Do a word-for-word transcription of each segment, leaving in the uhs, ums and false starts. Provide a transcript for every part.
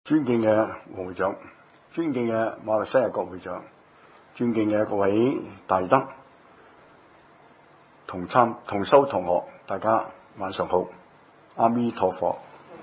尊敬嘅黃會長，尊敬嘅馬來西亞國會長，尊敬嘅各位大德、同參同修同學，大家晚上好，阿彌陀佛。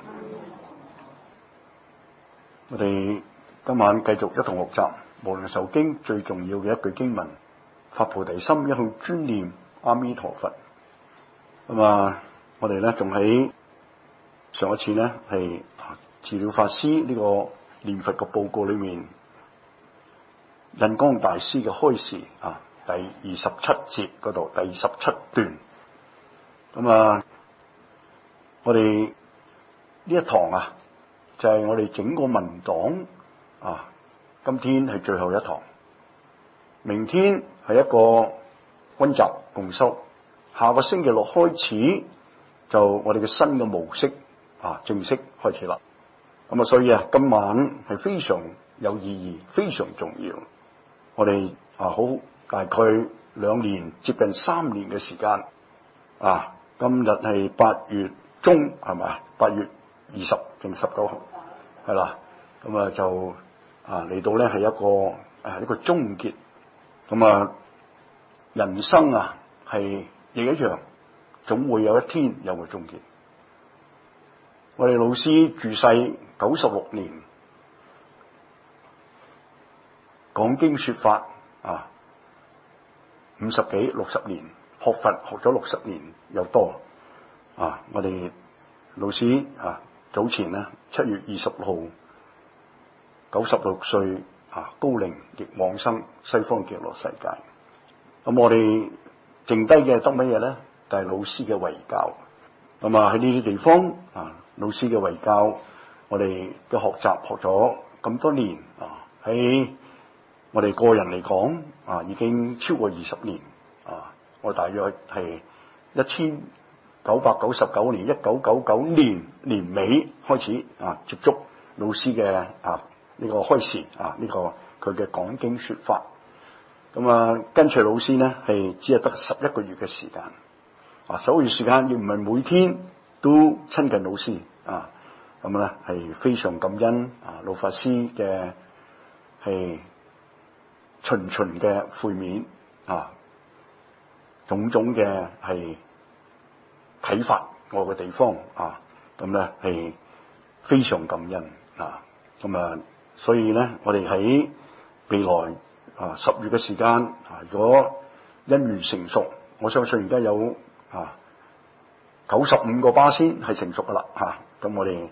我哋今晚繼續一同學習無量壽經最重要嘅一句經文，發菩提心，一向專念阿彌陀佛。咁啊，我哋咧仲喺上一次咧係治療法師呢個念佛嘅報告裏面，印光大師嘅開示啊，第二十七節嗰度，第二十七段。咁啊，我哋呢一堂啊，就係、是、我哋整個文檔啊，今天係最後一堂，明天係一個溫習共修，下個星期六開始就我哋嘅新嘅模式啊，正式開始啦。咁啊，所以啊，今晚係非常有意義，非常重要。我哋啊，好大概兩年接近三年嘅時間啊，今日係八月中係咪？八月二十定十九號係啦。咁啊就啊嚟到咧係一個誒一個終結。咁啊，人生啊係亦一樣，總會有一天有個終結。我哋老師住世九十六年，講經說法啊，五十幾六十年，學佛學咗六十年又多啊！我哋老師啊，早前咧七月二十號，九十六歲啊，高齡亦往生西方極樂世界。咁我哋剩低嘅得乜嘢咧？就係老師嘅遺教。咁啊喺呢啲地方啊，老師嘅遺教，我哋嘅學習學咗咁多年啊，喺我哋個人嚟講啊，已經超過二十年啊。我大約係一千九百九十九年，一九九九年年尾開始啊，接觸老師嘅啊呢個開示啊，呢個佢嘅講經說法。咁啊，跟隨老師呢係只係得十一個月嘅時間啊，十個月時間亦唔係每天都親近老師啊。咁咧係非常感恩啊，老法師嘅係循循嘅悔勉啊，種種嘅係啟發我嘅地方啊，咁咧係非常感恩啊。咁啊，所以咧我哋喺未來啊十月嘅時間啊，如果因緣成熟，我相信而家有啊九十五個巴仙係成熟噶啦吓，咁、啊、我哋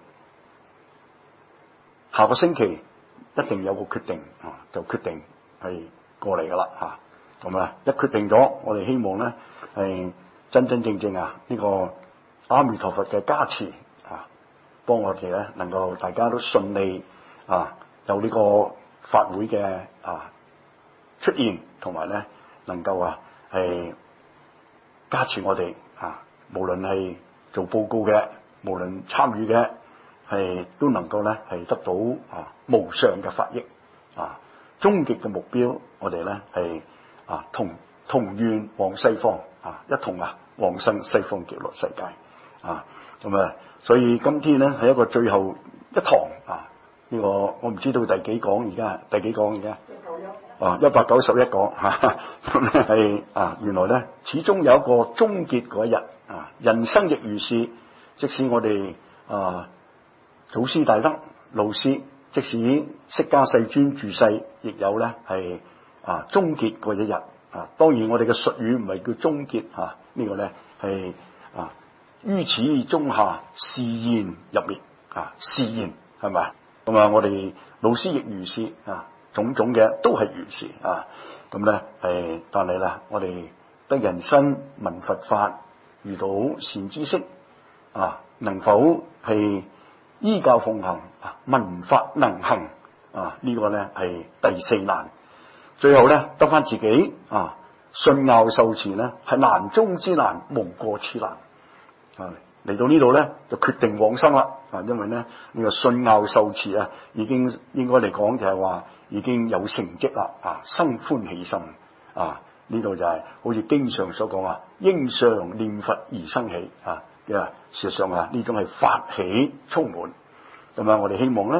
下個星期一定有個決定啊，就決定係過嚟噶啦吓，咁啊一決定咗，我哋希望咧係真真正正啊呢個阿彌陀佛嘅加持啊，幫我哋咧能夠大家都順利啊有呢個法會嘅啊出現，同埋咧能夠啊係加持我哋啊，無論係做報告嘅，無論參與嘅。係都能夠咧係得到啊無上嘅法益啊，終極嘅目標，我哋咧係啊同同願往西方啊，一同啊往生西方極樂世界啊。咁啊，所以今天咧係一個最後一堂啊，呢、這個我唔知道第幾講，而家第幾講而家啊一百九十一講吓，咁咧係啊原來咧始終有一個終結嗰一日啊，人生亦如是，即使我哋啊。祖師大德老師，即使釋迦世尊住世，亦有咧係啊終結嗰一日啊。當然我哋嘅術語唔係叫終結吓，啊這個、呢個咧係啊於此中下示現入滅啊，示現係咪？咁啊，我哋老師亦如是啊，種種嘅都係如是啊。咁咧係，但係啦，我哋得人生聞佛法，遇到善知識啊，能否係？依教奉行啊，聞法能行啊，這個、呢個咧係第四難。最後咧得翻自己啊，信拗受持咧係難中之難，無過此難啊。嚟到呢度咧就決定往生啦啊，因為咧呢、這個信拗受持啊，已經應該嚟講就係話已經有成績啦啊，生歡喜心啊。呢度就係、是、好似經上所講啊，應常念佛而生喜啊。嘅事實上啊，呢種係法喜充滿，咁啊，我哋希望咧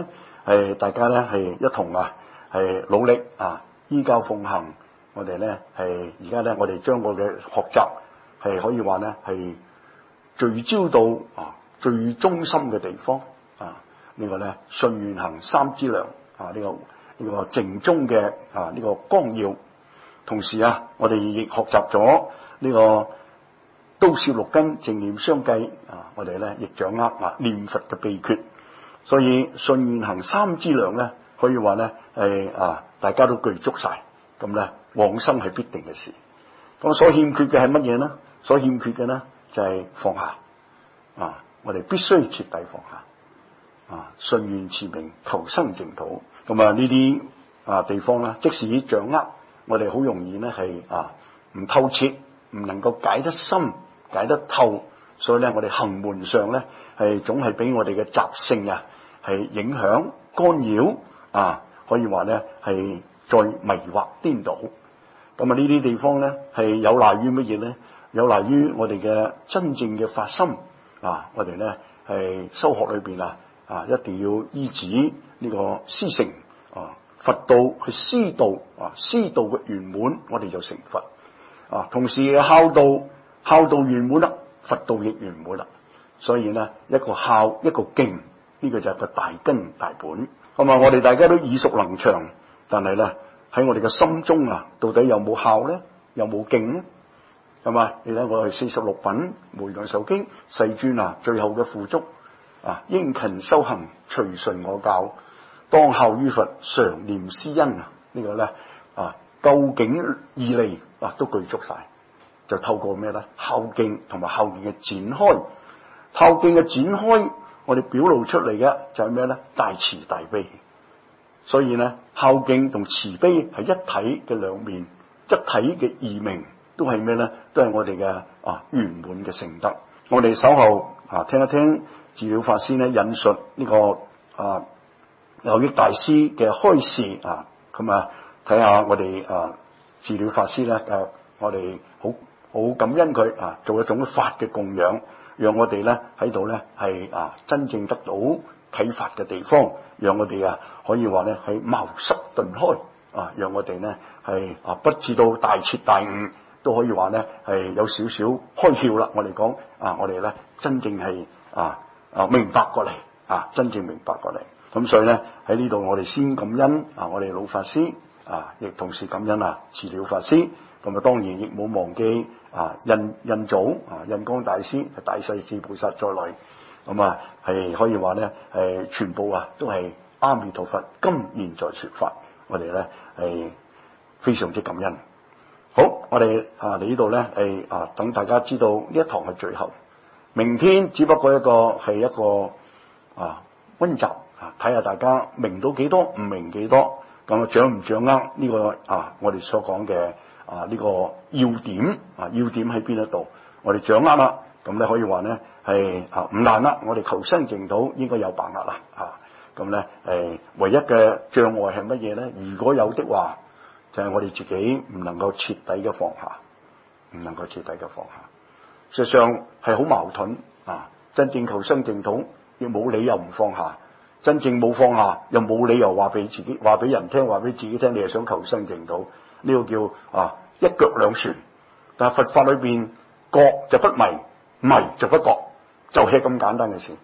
係大家咧係一同啊係努力啊依教奉行。我哋咧係而家咧我哋將我嘅學習係可以話咧係聚焦到啊最中心嘅地方啊。這個、呢個咧信願行三資糧啊，呢、這個呢、這個正宗嘅啊呢、這個綱要。同時啊，我哋亦學習咗呢個都攝六根正念相繼啊，我哋咧亦掌握啊念佛嘅秘訣。所以信願行三資糧咧，可以話咧係啊大家都具足晒，咁咧往生係必定嘅事。咁所欠缺嘅係乜嘢呢？所欠缺嘅咧就係、是、放下啊！我哋必須徹底放下啊！信願持名求生淨土。咁啊呢啲啊地方咧，即使掌握，我哋好容易咧係啊唔透徹，唔能夠解得深、解得透。所以咧，我哋行門上咧係總係俾我哋嘅習性啊係影響干擾啊，可以話咧係再迷惑顛倒。咁啊呢啲地方咧係有賴於乜嘢咧？有賴於我哋嘅真正嘅發心啊！我哋咧係修學裏邊啊啊，一定要依止呢個師承啊，佛道去師道啊，師道嘅圓滿，我哋就成佛啊。同時孝道，孝道圓滿啦，佛道亦圓滿啦。所以咧，一個孝，一個敬，呢、這個就係個大根大本。咁啊，我哋大家都耳熟能詳，但係咧喺我哋嘅心中啊，到底有冇孝咧？有冇敬咧？係嘛？你睇我係四十六品無量壽經世尊啊，最後嘅付囑啊，應勤修行，隨順我教，當效於佛，常念師恩啊！這個、呢個咧啊，究竟義利啊都具足晒，就透過咩咧？孝敬同埋孝敬嘅展開，孝敬嘅展開，我哋表露出嚟嘅就係咩咧？大慈大悲。所以咧，孝敬同慈悲係一體嘅兩面，一體嘅異名。都係咩咧？都係我哋嘅啊圓滿嘅成德。我哋稍後啊聽一聽智了法師咧引述呢、這個啊有益大師嘅開示啊，咁啊睇下我哋啊智了法師咧誒，我哋好好感恩佢啊，做一種法嘅供養，讓我哋咧喺度咧係啊真正得到啟發嘅地方，讓我哋啊可以話咧係茅塞頓開啊，讓我哋咧係啊不至到大徹大悟。都可以話咧係有少少開竅啦。我哋講啊，我哋咧真正係啊啊明白過嚟啊，真正明白過嚟。咁所以咧喺呢度我哋先感恩啊，我哋老法師啊，亦同時感恩啊智了法師。咁啊當然亦冇忘記啊印印祖啊印光大師係大勢至菩薩在內。咁啊係可以話咧係全部啊都係阿彌陀佛今現在說法。我哋咧係非常之感恩。好，我哋啊嚟呢度咧，係啊等大家知道呢一堂係最後，明天只不過一個係一個啊溫習啊，睇下大家明到幾多，唔明幾多，咁啊掌唔掌握呢個啊我哋所講嘅啊呢個要點啊要點喺邊一度，我哋掌握啦，咁咧可以話咧係啊唔難啦，我哋求生淨土應該有把握啦啊，咁咧誒唯一嘅障礙係乜嘢咧？如果有的話，就係我哋自己唔能夠徹底嘅放下，唔能夠徹底嘅放下。事實上係好矛盾啊！真正求生淨土，亦冇理由唔放下；真正冇放下，又冇理由話俾自己、話俾人聽、話俾自己聽，你係想求生淨土。呢、這個叫啊一腳兩船。但係佛法裏邊，覺就不迷，迷就不覺，就係咁簡單嘅事，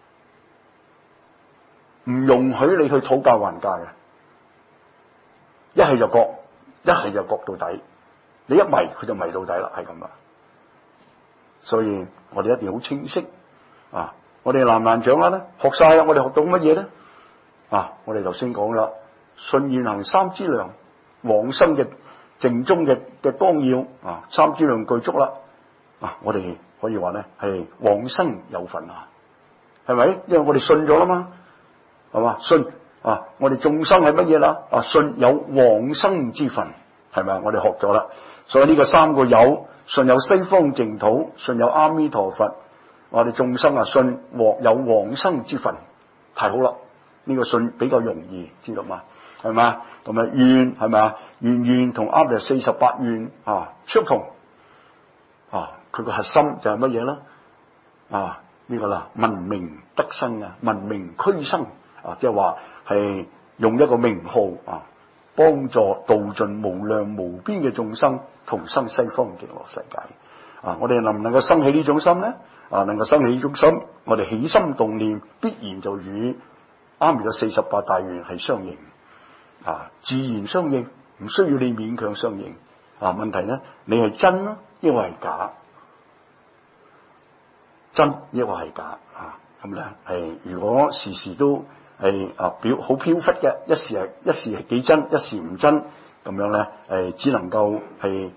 唔容許你去討價還價嘅。一係就覺。一係就覺到底，你一迷佢就迷到底啦，係咁啦。所以我哋一定好清晰啊！我哋難唔難掌握咧？學晒啦，我哋學到乜嘢咧？啊！我哋頭先講啦，信願行三資糧，往生嘅正宗嘅嘅綱要啊，三資糧具足啦啊！我哋可以話咧係往生有份啊，係咪？因為我哋信咗啦嘛，係嘛？信。啊！我哋眾生係乜嘢啦？啊，信有往生之分，係咪啊？我哋學咗啦，所以呢個三個有，信有西方淨土，信有阿彌陀佛。我哋眾生啊，信獲有往生之分，太好啦！呢、這個信比較容易，知道嘛？係咪？同埋願係咪啊？願願同阿彌四十八願啊相同啊，佢個核心就係乜嘢啦？啊，呢、這個啦，聞名得生啊，聞名俱生。 啊，即係話係用一個名號啊，幫助度盡無量無邊嘅眾生同生西方極樂世界。啊，我哋能唔能夠生起呢種心咧？啊，能夠生起呢種心，我哋起心動念必然就與阿彌陀四十八大願係相應，啊，自然相應，唔需要你勉強相應。啊，問題咧，你係真啊，抑或係假？真抑或係假？啊，咁咧係如果時時都係啊表好飄忽嘅，一時係一時係幾真，一時唔真，咁樣咧誒，只能夠係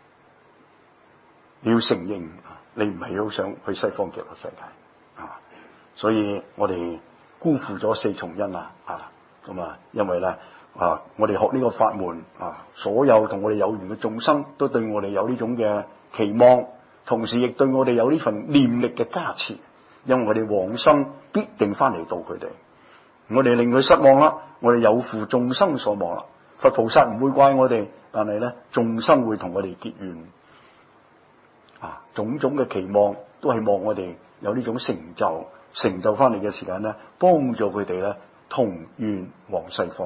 你要承認，你唔係好想去西方極樂世界啊，所以我哋辜負咗四重恩啊啊，咁啊，因為咧啊，我哋學呢個法門啊，所有同我哋有緣嘅眾生都對我哋有呢種嘅期望，同時亦對我哋有呢份念力嘅加持，因為我哋往生必定翻嚟度佢哋。我哋令佢失望啦，我哋有負眾生所望啦。佛菩薩唔會怪我哋，但係咧眾生會同我哋結緣啊，種種嘅期望都係望我哋有呢種成就，成就翻嚟嘅時間咧，幫助佢哋咧同願往西方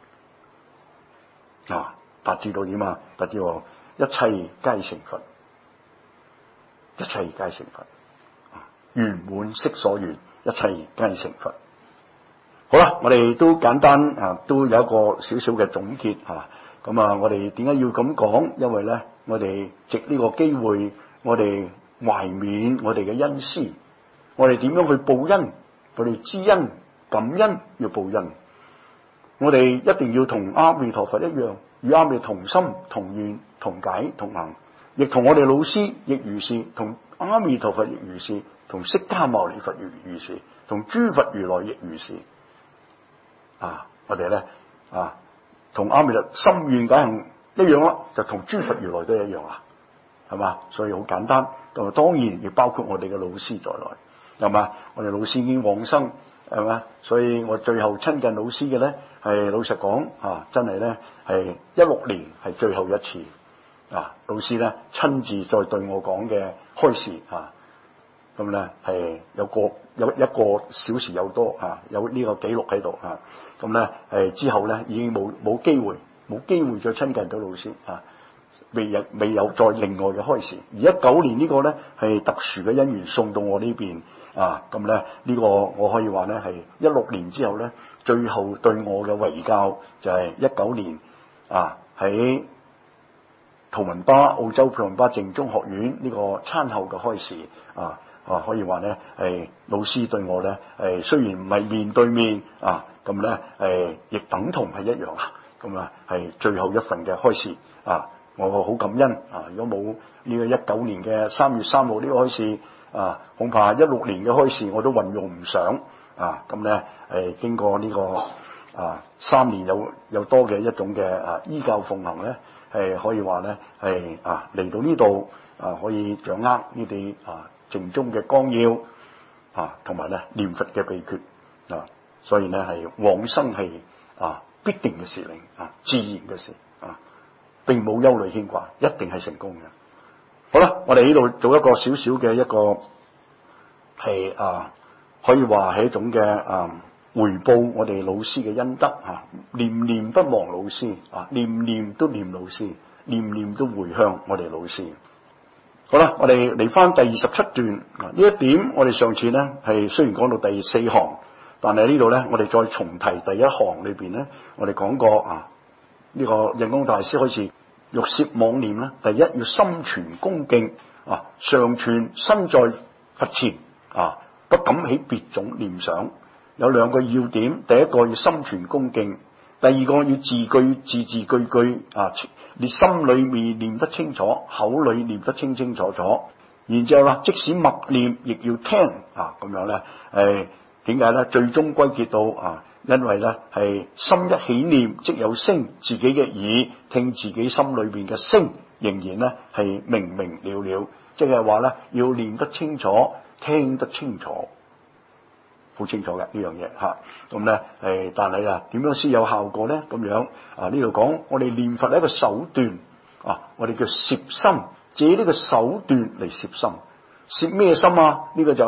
啊，達至到點啊？達至到一切皆成佛，一切皆成佛啊，圓滿悉所願，一切皆成佛。好啦，我哋都簡單啊，都有一個少少嘅總結吓。咁啊，我哋點解要咁講？因為咧，我哋藉呢個機會，我哋懷緬我哋嘅恩師，我哋點樣去報恩？我哋知恩感恩，要報恩。我哋一定要同阿彌陀佛一樣，與阿彌同心同願同解同行，亦同我哋老師亦如是，同阿彌陀佛亦如是，同釋迦牟尼佛亦如是，同諸佛如來亦如是。啊！我哋咧啊，同阿彌陀心願解行一樣啦，就同諸佛如來都一樣啦，係嘛？所以好簡單。咁啊，當然亦包括我哋嘅老師在內，係嘛？我哋老師已經往生，係嘛？所以我最後親近老師嘅咧，係老實講啊，真係咧係一六年係最後一次啊，老師咧親自再對我講嘅開示啊。咁咧係有個有一個小時有多啊，有呢個記錄喺度啊。咁咧誒之後咧已經冇冇機會冇機會再親近到老師啊，未有未有再另外嘅開示。而一九年呢個咧係特殊嘅因緣送到我呢邊啊。咁咧呢個我可以話咧係一六年之後咧最後對我嘅遺教就係一九年啊喺圖文巴澳洲圖文巴正宗學院呢個餐後嘅開示啊。啊，可以話咧，誒老師對我咧，誒雖然唔係面對面啊，咁咧誒亦等同係一樣啊，咁啊係最後一份嘅開示啊，我好感恩啊！如果冇呢個一九年嘅三月三號呢個開示啊，恐怕一六年嘅開示我都運用唔上啊，咁咧誒經過呢個啊三年有有多嘅一種嘅啊依教奉行咧，係可以話咧係啊嚟到呢度啊可以掌握呢啲啊正宗嘅綱要啊，同埋咧念佛嘅秘訣啊，所以咧係往生係啊必定嘅事令啊，自然嘅事啊，並冇憂慮牽掛，一定係成功嘅。好啦，我哋呢度做一個少少嘅一個係啊，可以話係一種嘅啊回報我哋老師嘅恩德啊，念念不忘老師啊，念念都念老師，念念都回向我哋老師。好啦，我哋嚟翻第二十七段啊，呢一點我哋上次咧係雖然講到第四行，但係呢度咧我哋再重提第一行裏邊咧，我哋講過啊，呢、這個印光大師開始欲攝妄念咧，第一要心存恭敬啊，常存身在佛前啊，不敢起別種念想。有兩個要點，第一個要心存恭敬，第二個要字句字字句句啊。你心裏面念得清楚，口裏念得清清楚楚，然之後啦，即使默念亦要聽啊，咁樣咧，誒點解咧？最終歸結到啊，因為咧係心一起念即有聲，自己嘅耳聽自己心裏邊嘅聲，仍然咧係明明了了，即係話咧要念得清楚，聽得清楚。好清楚嘅呢樣嘢嚇，咁咧誒，但係啊點樣先有效果咧？咁樣啊呢度講，我哋念佛係一個手段啊，我哋叫攝心，借呢個手段嚟攝心，攝咩心啊？呢、這個就咧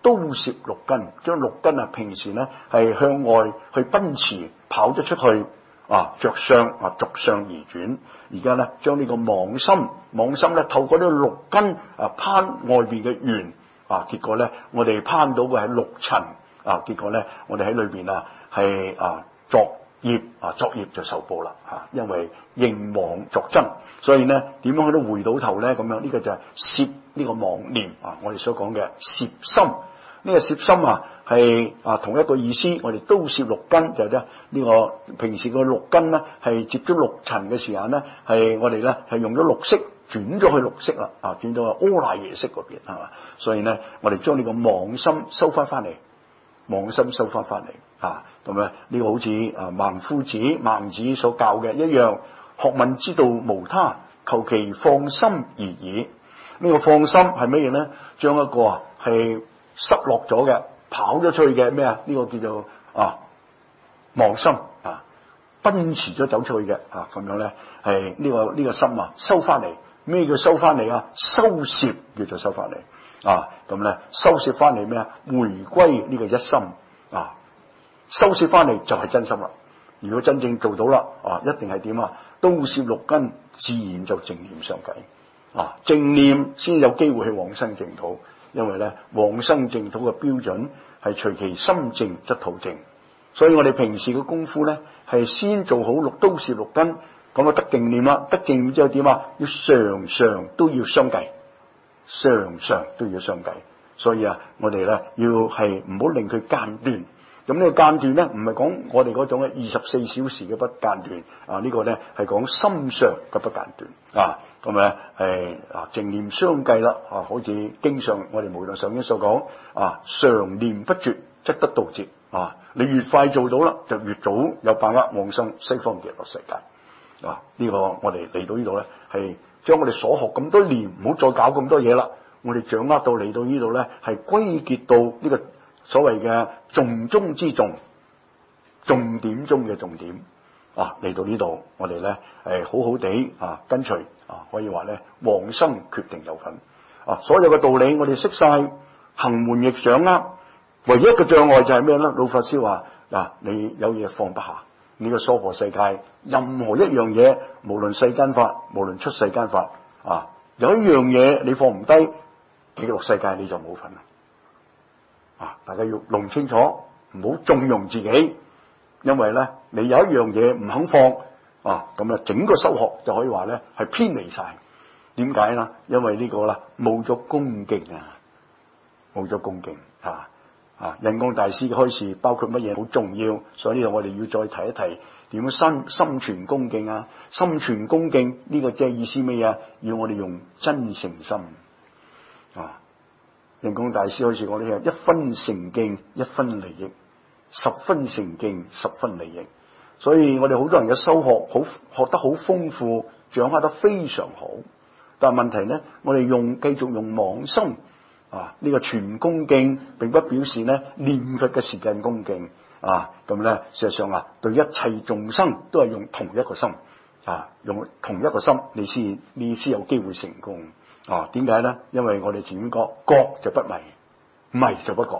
都攝六根，將六根啊平時咧係向外去奔馳，跑咗出去啊，着相啊，逐相而轉。而家咧將呢個妄心，妄心咧透過呢個六根啊攀外邊嘅緣啊，結果咧我哋攀到嘅係六塵啊，結果咧我哋喺裏邊啊係啊作業啊作業就受報啦嚇，因為認妄作真，所以咧點樣去到回到頭咧咁樣？呢、這個就係攝呢個妄念啊，我哋所講嘅攝心。呢、這個攝心啊係啊同一個意思，我哋都攝六根就係咧呢個平時個六根咧係接觸六塵嘅時候咧係我哋咧係用咗六識轉咗去六識啦啊，轉到阿賴耶識嗰邊係嘛，所以咧我哋將呢個妄心收翻翻嚟，妄心收翻翻嚟。啊，咁啊，呢個好似啊孟夫子、孟子所教嘅一樣，學問之道無他，求其放心而已。呢、這個放心係乜嘢咧？將一個啊係失落咗嘅、跑咗出去嘅咩啊？呢、這個叫做啊妄心啊，奔馳咗走出去嘅啊，咁樣咧係呢、這個呢、這個心啊收翻嚟。咩叫收翻嚟啊？收攝叫做收翻嚟啊，咁咧收攝翻嚟咩啊？回歸呢個一心啊。收攝翻嚟就係真心啦。如果真正做到啦，啊，一定係點啊？都攝六根，自然就正念相繼啊。正念先有機會去往生淨土，因為咧往生淨土嘅標準係隨其心淨則土淨。所以我哋平時嘅功夫咧係先做好六都攝六根，咁啊得正念啦。得正念之後點啊？要常常都要相繼，常常都要相繼。所以啊，我哋咧要係唔好令佢間斷。咁呢個間斷咧，唔係講我哋嗰種嘅二十四小時嘅不間斷啊，呢個咧係講心上嘅不間斷啊。咁咧誒啊，正念相繼啦啊，好似經上我哋無量壽經所講啊，常念不絕則得道節啊。你越快做到啦，就越早有把握往生西方極樂世界啊。呢個我哋嚟到呢度咧，係將我哋所學咁多年，唔好再搞咁多嘢啦。我哋掌握到嚟到呢度咧，係歸結到呢個所謂嘅重中之重，重點中嘅重點啊！嚟到呢度，我哋咧誒好好地啊跟隨啊，可以話咧往生決定有份啊！所有嘅道理我哋識晒，行門亦掌握，唯一嘅障礙就係咩咧？老法師話嗱，你有嘢放不下，呢個娑婆世界任何一樣嘢，無論世間法，無論出世間法啊，有一樣嘢你放唔低，極樂世界你就冇份啦。啊！大家要弄清楚，唔好縱容自己，因為咧你有一樣嘢唔肯放啊，咁啊整個修學就可以話咧係偏離晒。點解啦？因為呢個啦冇咗恭敬啊，冇咗恭敬啊啊！印光大師嘅開示包括乜嘢好重要，所以呢度我哋要再提一提點樣心心存恭敬啊！心存恭敬呢個即係意思咩啊？要我哋用真誠心啊！印光大師開始講呢，一分誠敬一分利益，十分誠敬十分利益。所以我哋好多人嘅修學好學得好豐富，掌握得非常好。但係問題呢，我哋用繼續用妄心啊，呢、這個全恭敬並不表示呢念佛嘅時間恭敬啊。咁咧事實上啊，對一切眾生都係用同一個心啊，用同一個心，你先你先有機會成功。啊，點解咧？因為我哋前面講覺就不迷，迷就不覺，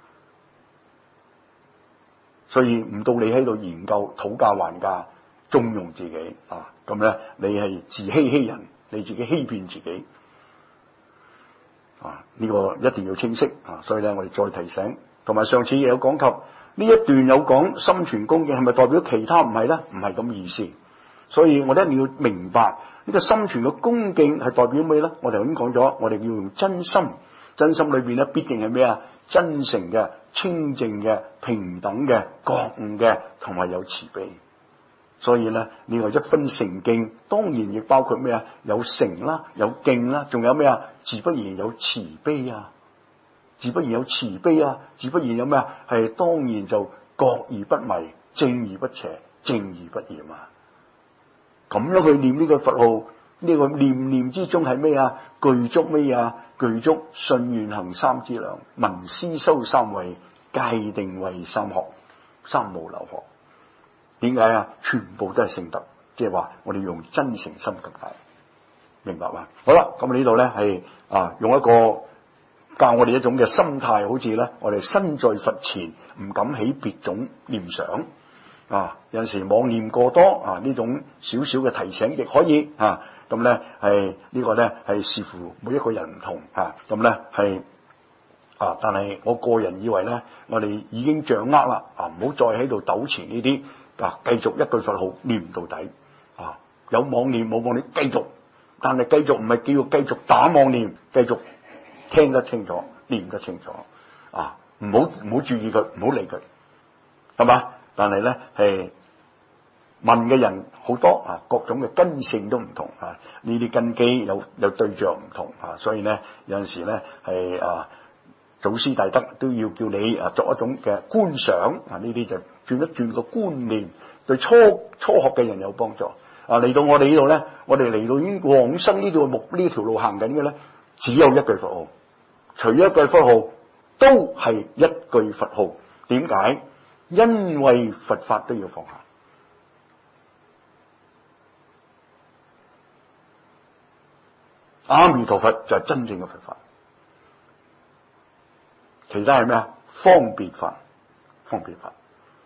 所以唔到你喺度研究討價還價，縱容自己啊，咁咧你係自欺欺人，你自己欺騙自己啊！呢、這個一定要清晰啊！所以咧，我哋再提醒，同埋上次亦有講及呢一段有講心存恭敬，係咪代表其他唔係咧？唔係咁意思，所以我哋一定要明白。呢個心存嘅恭敬係代表咩咧？我哋頭先講咗，我哋要用真心，真心裏邊咧必定係咩啊？真誠嘅、清淨嘅、平等嘅、覺悟嘅，同埋有慈悲。所以咧，呢個一分誠敬，當然亦包括咩啊？有誠啦，有敬啦，仲有咩啊？自不然有慈悲啊，自不然有慈悲啊，自不然有咩啊？係當然就覺而不迷，正而不邪，正而不染啊！咁樣去念呢個佛號，呢、這個念念之中係咩啊？具足咩啊？具足信願行三資糧，聞思修三慧，戒定慧三學，三無漏學。點解啊？全部都係聖德，即係話我哋用真誠心咁解，明白嘛？好啦，咁呢度咧係啊，用一個教我哋一種嘅心態，好似咧我哋身在佛前唔敢起別種念想啊。有陣時妄念過多啊，呢種少少嘅提醒亦可以啊。咁咧係呢個咧係視乎每一個人唔同啊。咁咧係啊，但係我個人以為咧，我哋已經掌握啦啊，唔好再喺度糾纏呢啲啊，繼續一句佛號念到底啊。有妄念冇妄念繼續，但係繼續唔係叫繼續打妄念，繼續聽得清楚，念得清楚啊！唔好唔好注意佢，唔好理佢，係嘛？但係咧係問嘅人好多啊，各種嘅根性都唔同啊，呢啲根基有有對象唔同啊，所以咧有陣時咧係啊，祖師大德都要叫你啊作一種嘅觀想啊，呢啲就轉一轉個觀念，對初初學嘅人有幫助啊。嚟到我哋呢度咧，我哋嚟到已經往生呢度目呢條路行緊嘅咧，只有一句佛號。除咗一句佛號，都係一句佛號。點解？因為佛法都要放下。阿彌陀佛就係真正嘅佛法，其他係咩啊？方便法，方便法。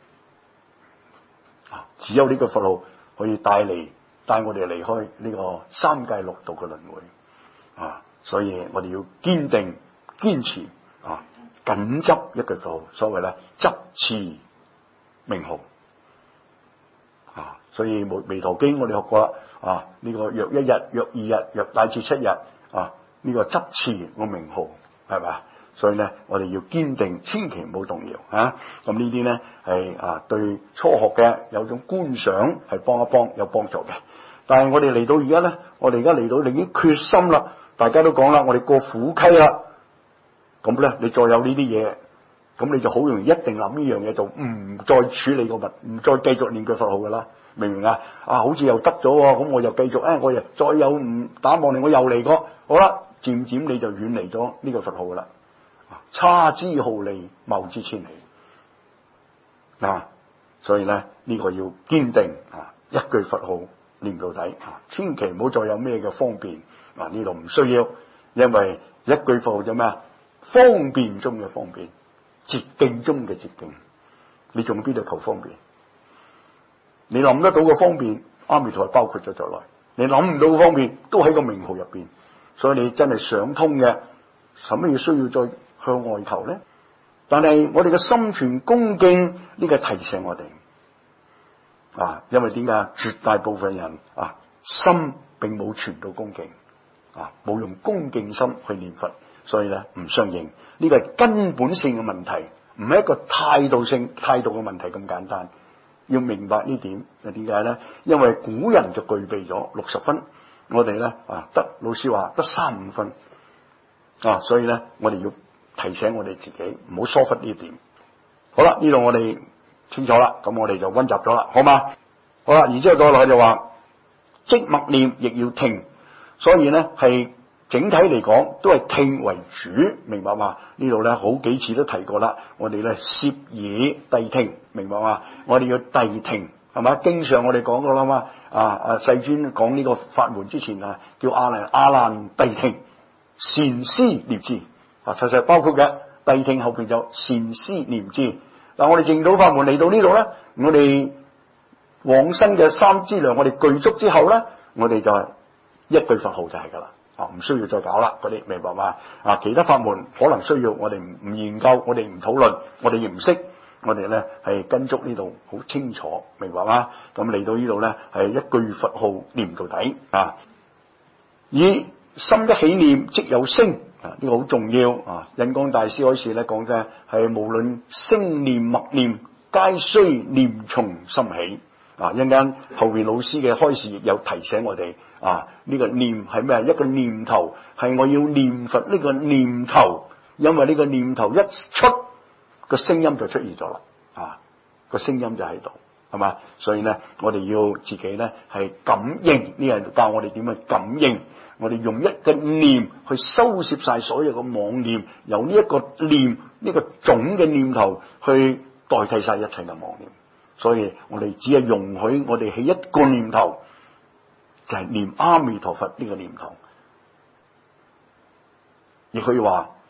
啊，只有呢個佛號可以帶嚟帶我哋離開呢個三界六道嘅輪迴。啊，所以我哋要堅定。堅持啊，緊執一句佛號，所謂咧執持名號啊。所以《彌陀經》我哋學過啦啊，呢、這個約一日、約二日、約乃至七日啊，呢、這個執持我名號係咪？所以咧，我哋要堅定，千祈唔好動搖啊。咁呢啲咧係啊，對初學嘅有種觀想係幫一幫，有幫助嘅。但係我哋嚟到而家咧，我哋而家嚟到，你已經決心啦。大家都講啦，我哋過苦溪啦。咁咧，你再有呢啲嘢，咁你就好容易一定諗呢樣嘢，就唔再處理個物，唔再繼續念句佛號噶啦，明唔明啊？啊，好似又得咗喎，咁我又繼續，誒、哎，我又再有唔打妄念，我又嚟過，好啦，漸漸你就遠離咗呢個佛號噶啦。差之毫厘，謬之千里啊！所以咧，呢、這個要堅定啊，一句佛號念到底啊，千祈唔好再有咩嘅方便啊，呢度唔需要，因為一句佛號就咩啊？方便中嘅方便，捷徑中嘅捷徑，你仲邊度求方便？你諗得到嘅方便，阿彌陀佛包括咗在內；你諗唔到嘅方便，都喺個名號入邊。所以你真係想通嘅，使乜嘢需要再向外求咧？但係我哋嘅心存恭敬，呢個提醒我哋啊，因為點解？絕大部分人啊，心並冇存到恭敬啊，冇用恭敬心去念佛。所以咧唔相應，呢個係根本性嘅問題，唔係一個態度性態度嘅問題咁簡單。要明白呢點，係點解咧？因為古人就具備咗六十分，我哋咧啊得老師話得三五分啊，所以咧我哋要提醒我哋自己唔好疏忽呢點。好啦，呢度我哋清楚啦，咁我哋就溫習咗啦，好嘛？好啦，然之後再落去就話，即默念亦要聽，所以咧係。整體嚟講都係聽為主，明白嘛？呢度咧好幾次都提過啦。我哋咧攝耳諦聽，明白嘛？我哋要諦聽，係嘛？經常我哋講過啦嘛。啊啊，世尊講呢個法門之前啊，叫阿難阿難諦聽，善思念之啊，實實包括嘅諦聽後邊就善思念之。嗱，我哋淨土法門嚟到呢度咧，我哋往生嘅三資糧，我哋具足之後咧，我哋就係一句佛號就係噶啦。啊，唔需要再搞啦，嗰啲明白嘛？啊，其他法門可能需要，我哋唔唔研究，我哋唔討論，我哋亦唔識，我哋咧係跟足呢度好清楚，明白嘛？咁嚟到呢度咧係一句佛號念到底啊，以心一起念即有聲啊，呢個好重要啊！印光大師開始咧講嘅係無論聲念默念，皆須念從心起啊！一陣間後邊老師嘅開示亦有提醒我哋。啊！呢、這個念係咩？一個念頭係我要念佛呢個念頭，因為呢個念頭一出，個聲音就出現咗啦。啊，個聲音就喺度，係嘛？所以咧，我哋要自己咧係感應，呢人教我哋點樣感應。我哋用一個念去收攝晒所有嘅妄念，由呢一個念呢、這個總嘅念頭去代替晒一切嘅妄念。所以我哋只係容許我哋起一個念頭。就係念阿彌陀佛呢個念頭，亦可以話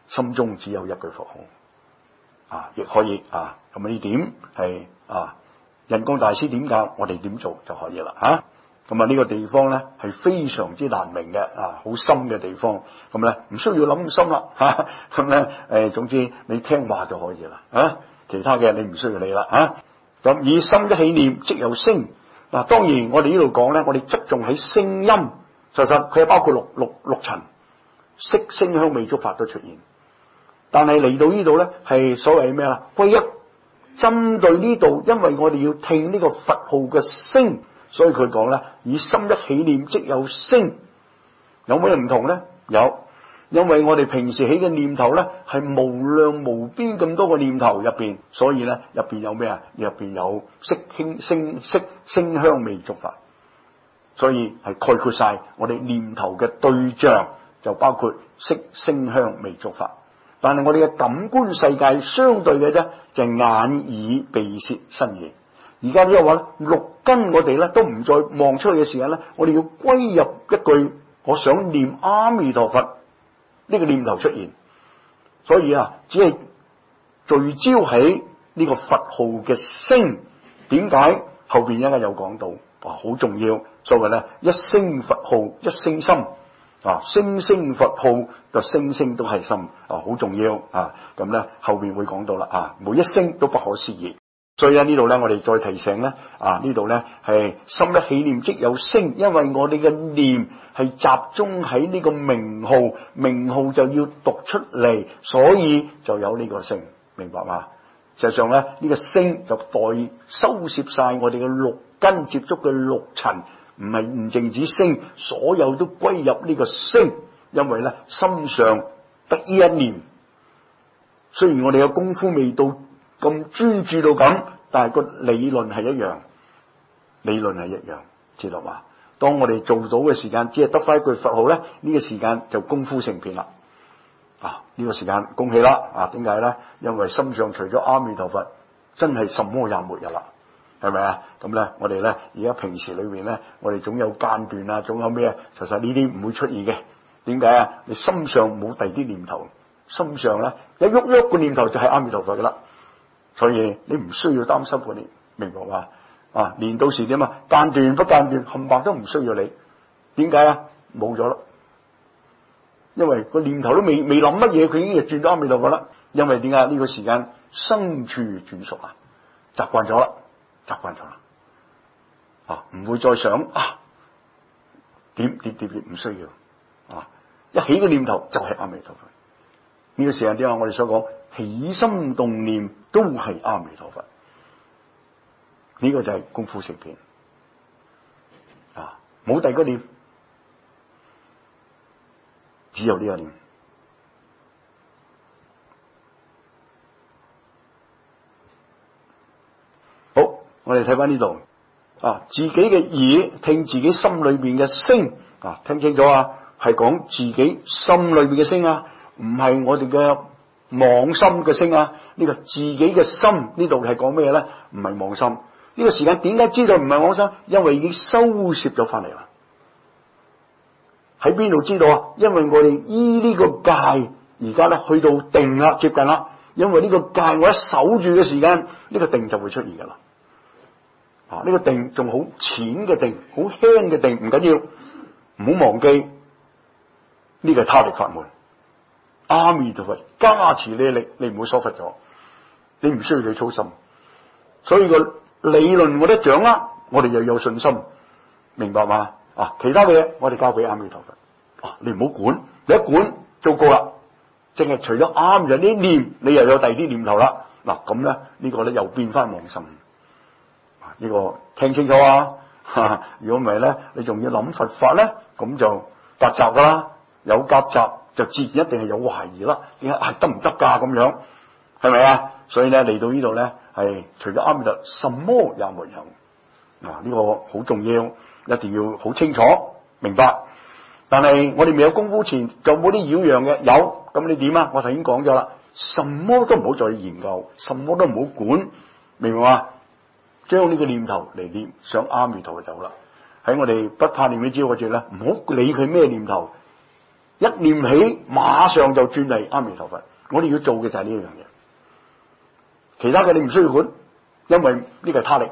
心中只有一句佛號啊，亦可以啊。咁呢點係啊，印光大師點教我哋點做就可以啦嚇。咁啊呢個地方咧係非常之難明嘅啊，好深嘅地方。咁咧唔需要諗咁深啦嚇。咁咧誒，總之你聽話就可以啦啊。其他嘅你唔需要理啦啊。咁以心一起念，即有聲。嗱，當然我哋呢度講咧，我哋側重喺聲音，實實佢係包括六六六塵色聲香味觸法都出現。但係嚟到呢度咧，係所謂咩啦？歸一針對呢度，因為我哋要聽呢個佛號嘅聲，所以佢講咧，以心一起念，即有聲。有冇嘢唔同咧？有，因為我哋平時起嘅念頭咧，係無量無邊咁多個念頭入邊，所以咧入邊有咩啊？入邊有色興聲色聲香味觸法，所以係概括晒我哋念頭嘅對象，就包括色聲香味觸法。但係我哋嘅感官世界相對嘅啫，就係眼耳鼻舌身意。而家呢個話咧，六根我哋咧都唔再望出去嘅時間咧，我哋要歸入一句我想念阿彌陀佛呢個念頭出現。所以啊，只係聚焦喺呢個佛號嘅聲。點解後邊一陣有講到啊？好重要，所謂咧一聲佛號一聲心。啊，聲聲佛號就聲聲都係心啊，好重要啊！咁咧後邊會講到啦啊，每一聲都不可思議。所以喺呢度咧，我哋再提醒咧啊，呢度咧係心一起念即有聲，因為我哋嘅念係集中喺呢個名號，名號就要讀出嚟，所以就有呢個聲，明白嘛？實際上咧，呢、這個聲就代收攝晒我哋嘅六根接觸嘅六塵。唔係唔淨止聲，所有都歸入呢個聲，因為咧心上得呢一念。雖然我哋嘅功夫未到咁專注到咁，但係個理論係一樣，理論係一樣，知道嘛？當我哋做到嘅時間，只係得翻一句佛號咧，呢、這個時間就功夫成片啦。啊，呢、這個時間恭喜啦！啊，點解咧？因為心上除咗阿彌陀佛，真係什麼也沒有啦。係咪啊？咁咧，我哋咧而家平時裏邊咧，我哋總有間斷啊，總有咩？其實呢啲唔會出現嘅。點解啊？你心上冇第二啲念頭，心上咧一喐喐個念頭就係阿彌陀佛噶啦。所以你唔需要擔心嗰啲，明白嘛？啊，連到時點啊？間斷不間斷，冚唪唥都唔需要你。點解啊？冇咗啦，因為個念頭都未未諗乜嘢，佢已經就轉到阿彌陀佛啦。因為點解呢個時間生處轉熟啊？習慣咗啦。習慣咗啦，啊，唔會再想啊，點點點點唔需要，啊，一起個念頭就係阿彌陀佛。呢、這個時間點啊，我哋所講起心動念都係阿彌陀佛，呢、這個就係功夫成片，啊，冇第二個念，只有呢個念。我哋睇翻呢度啊，自己嘅耳聽自己心裏邊嘅聲啊，聽清楚啊，係講自己心裏邊嘅聲啊，唔係我哋嘅妄心嘅聲啊。呢、這個自己嘅心呢度係講咩咧？唔係妄心。呢、這個時間點解知道唔係妄心？因為已經收攝咗翻嚟啦。喺邊度知道啊？因為我哋依呢個戒而家咧去到定啦，接近啦。因為呢個戒我一守住嘅時間，呢、這個定就會出現噶啦。啊！呢、這個定仲好淺嘅定，好輕嘅定，唔緊要，唔好忘記呢個係他力法門。阿彌陀佛加持你嘅力，你唔會疏忽咗，你唔需要你操心。所以個理論我哋掌握，我哋又有信心，明白嗎？啊，其他嘅嘢我哋交俾阿彌陀佛。啊，你唔好管，你一管做過啦，淨係除咗啱就呢念，你又有第二啲念頭啦。嗱、啊，咁咧呢、這個咧又變翻妄心。呢、這個聽清楚啊！如果唔係咧，你仲要諗佛法咧，咁就夾雜噶啦。有夾雜就自然一定係有懷疑啦。點解係得唔得噶咁樣？係咪啊？所以咧嚟到呢度咧，係除咗阿彌陀，什麼也沒有。嗱、啊，呢、這個好重要，一定要好清楚明白。但係我哋未有功夫前，就冇啲擾攘嘅。有咁你點啊？我頭先講咗啦，什麼都唔好再研究，什麼都唔好管，明唔明啊？將呢個念頭嚟念，想阿彌陀就走啦。喺我哋不怕念嘅招嗰處咧，唔好理佢咩念頭， 一念起馬上就轉嚟阿彌陀佛。我哋要做嘅就係呢一樣嘢，其他嘅你唔需要管，因為呢個係他力。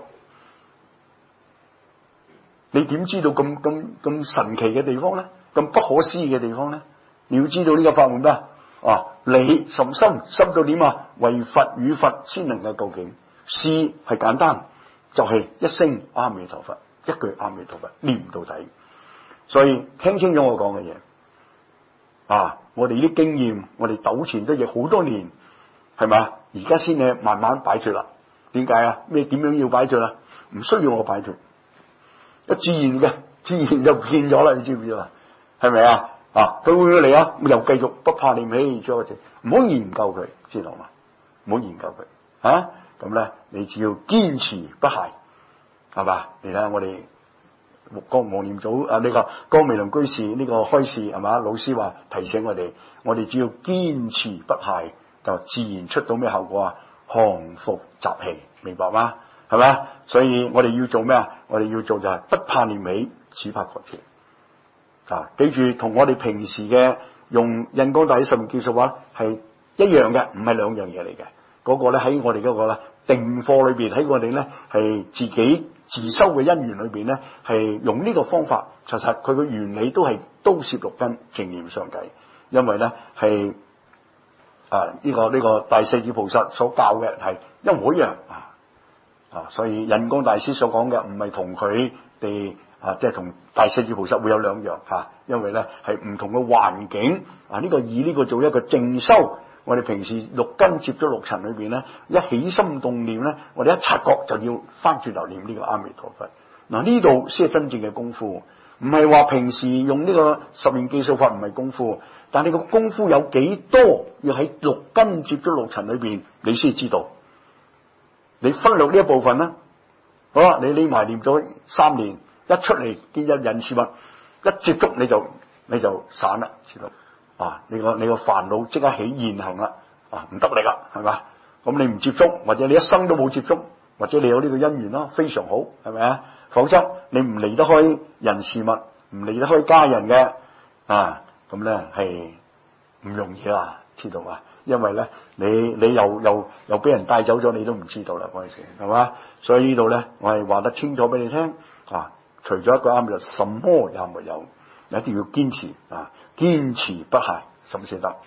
你點知道咁咁咁神奇嘅地方咧？咁不可思議嘅地方咧？你要知道呢個法門咩啊？理甚深，深到點啊？為佛與佛先能夠究竟。事係簡單，就係、是、一聲阿彌陀佛，一句阿彌陀佛，念到底。所以聽清楚我講嘅嘢啊！我哋啲經驗，我哋糾纏得亦好多年，係咪？而家先係慢慢擺脫啦。點解啊？咩點樣要擺脫啊？唔需要我擺脫，一自然嘅，自然就變咗啦。你知唔知啊？係咪啊？啊，佢會唔會嚟啊？又繼續不怕念起，再唔好研究佢，知道嘛？唔好研究佢啊！咁咧，你只要堅持不懈，係嘛？你睇下我哋光黃念祖啊，呢、這個光明倫居士呢個開示係嘛？老師話提醒我哋，我哋只要堅持不懈，就自然出到咩效果啊？降伏習氣，明白嗎？係咪？所以我哋要做咩啊？我哋要做就係不怕念起，只怕覺遲。啊，記住同我哋平時嘅用印光大師十面叫數話係一樣嘅，唔係兩樣嘢嚟嘅。嗰、那個咧喺我哋嗰個咧定課裏邊，喺我哋咧係自己自修嘅因緣裏邊咧，係用呢個方法，其實佢嘅原理都係都攝六根正念相繼，因為咧係啊呢、這個呢、這個大勢至菩薩所教嘅係一模一樣啊啊，所以印光大師所講嘅唔係同佢哋啊，即係同大勢至菩薩會有兩樣吓、啊，因為咧係唔同嘅環境啊，呢、這個以呢個做一個正修。我哋平時六根接咗六塵裏邊咧，一起心動念咧，我哋一察覺就要翻轉頭念呢個阿彌陀佛。嗱，呢度先係真正嘅功夫，唔係話平時用呢個十念記數法唔係功夫，但係個功夫有幾多，要喺六根接咗六塵裏邊，你先知道。你忽略呢一部分啦，好啦，你匿埋念咗三年，一出嚟見一人事物，一接觸你就你就散啦，知道。啊！你個你個煩惱即刻起現行啦，啊唔得你啦，係嘛？咁你唔接觸，或者你一生都冇接觸，或者你有呢個因緣啦，非常好，係咪啊？否則你唔離得開人事物，唔離得開家人嘅，啊咁咧係唔容易啦，知道嘛？因為咧你你又又又俾人帶走咗，你都唔知道啦嗰陣時，係嘛？所以呢度咧我係話得清楚俾你聽，啊，除咗一個啱就什麼也沒有，你一定要堅持啊！堅持不懈，甚至得。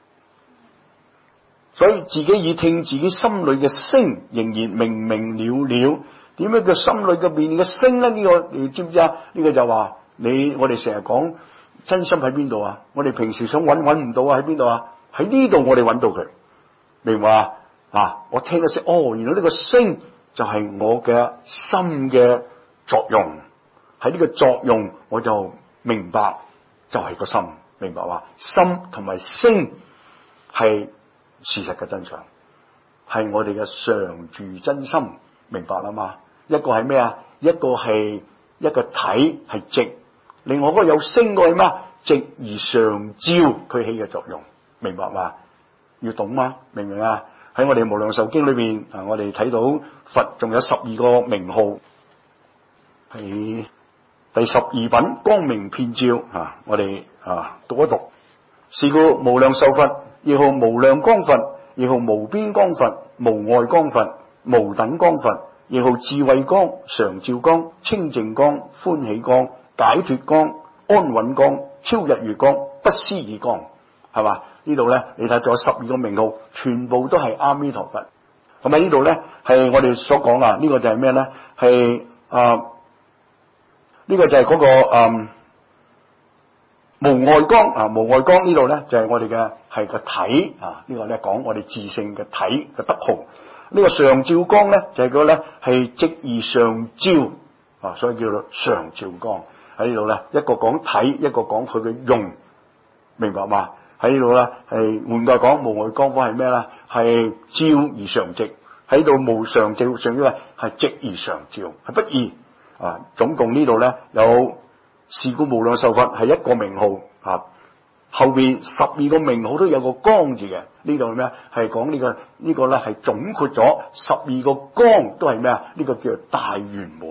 所以自己以聽自己心裏嘅聲，仍然明明了了。點樣叫心裏嘅面嘅聲咧？呢、這個你知唔知啊？呢、這個就話你我哋成日講真心喺邊度啊？我哋平時想揾揾唔到啊？喺邊度啊？喺呢度我哋揾到佢，明白啊？我聽咗聲，哦，原來呢個聲就係我嘅心嘅作用。喺呢個作用，我就明白。就係個心，明白話心同埋聲係事實嘅真相，係我哋嘅常住真心，明白啦嘛？一個係咩啊？一個係一個體係直，另外嗰個有聲個係咩？直而常照佢起嘅作用，明白嘛？要懂嗎？明唔明啊？喺我哋無量壽經裏邊啊，我哋睇到佛仲有十二個名號係。第十二品光明遍照啊，我哋啊讀一讀。是故無量壽佛，亦號無量光佛，亦號無邊光佛，無礙光佛，無等光佛，亦號智慧光、常照光、清淨光、歡喜光、解脫光、安穩光、超日月光、不思議光，係嘛？呢度咧，你睇咗十二個名號，全部都係阿彌陀佛。咁喺呢度咧，係我哋所講啊，呢、這個就係咩咧？係啊。呢個就係嗰、那個誒、嗯、無礙光啊，無礙光呢度咧就係、是、我哋嘅係個體啊，這個、呢個咧講我哋自性嘅體嘅德號。呢、這個常照光咧就係、是、個咧係直而常照啊，所以叫做常照光。喺呢度咧一個講體，一個講佢嘅用，明白嘛？喺呢度咧係換句講，無礙光係咩咧？係照而常直，喺度無常照上因為係直而常照，係不二。啊，總共呢度咧有是故無量壽佛係一個名號啊，後邊十二個名號都有個光字嘅。呢度係咩？係講呢個呢個咧係總括咗十二個光都係咩啊？呢個叫做大圓滿。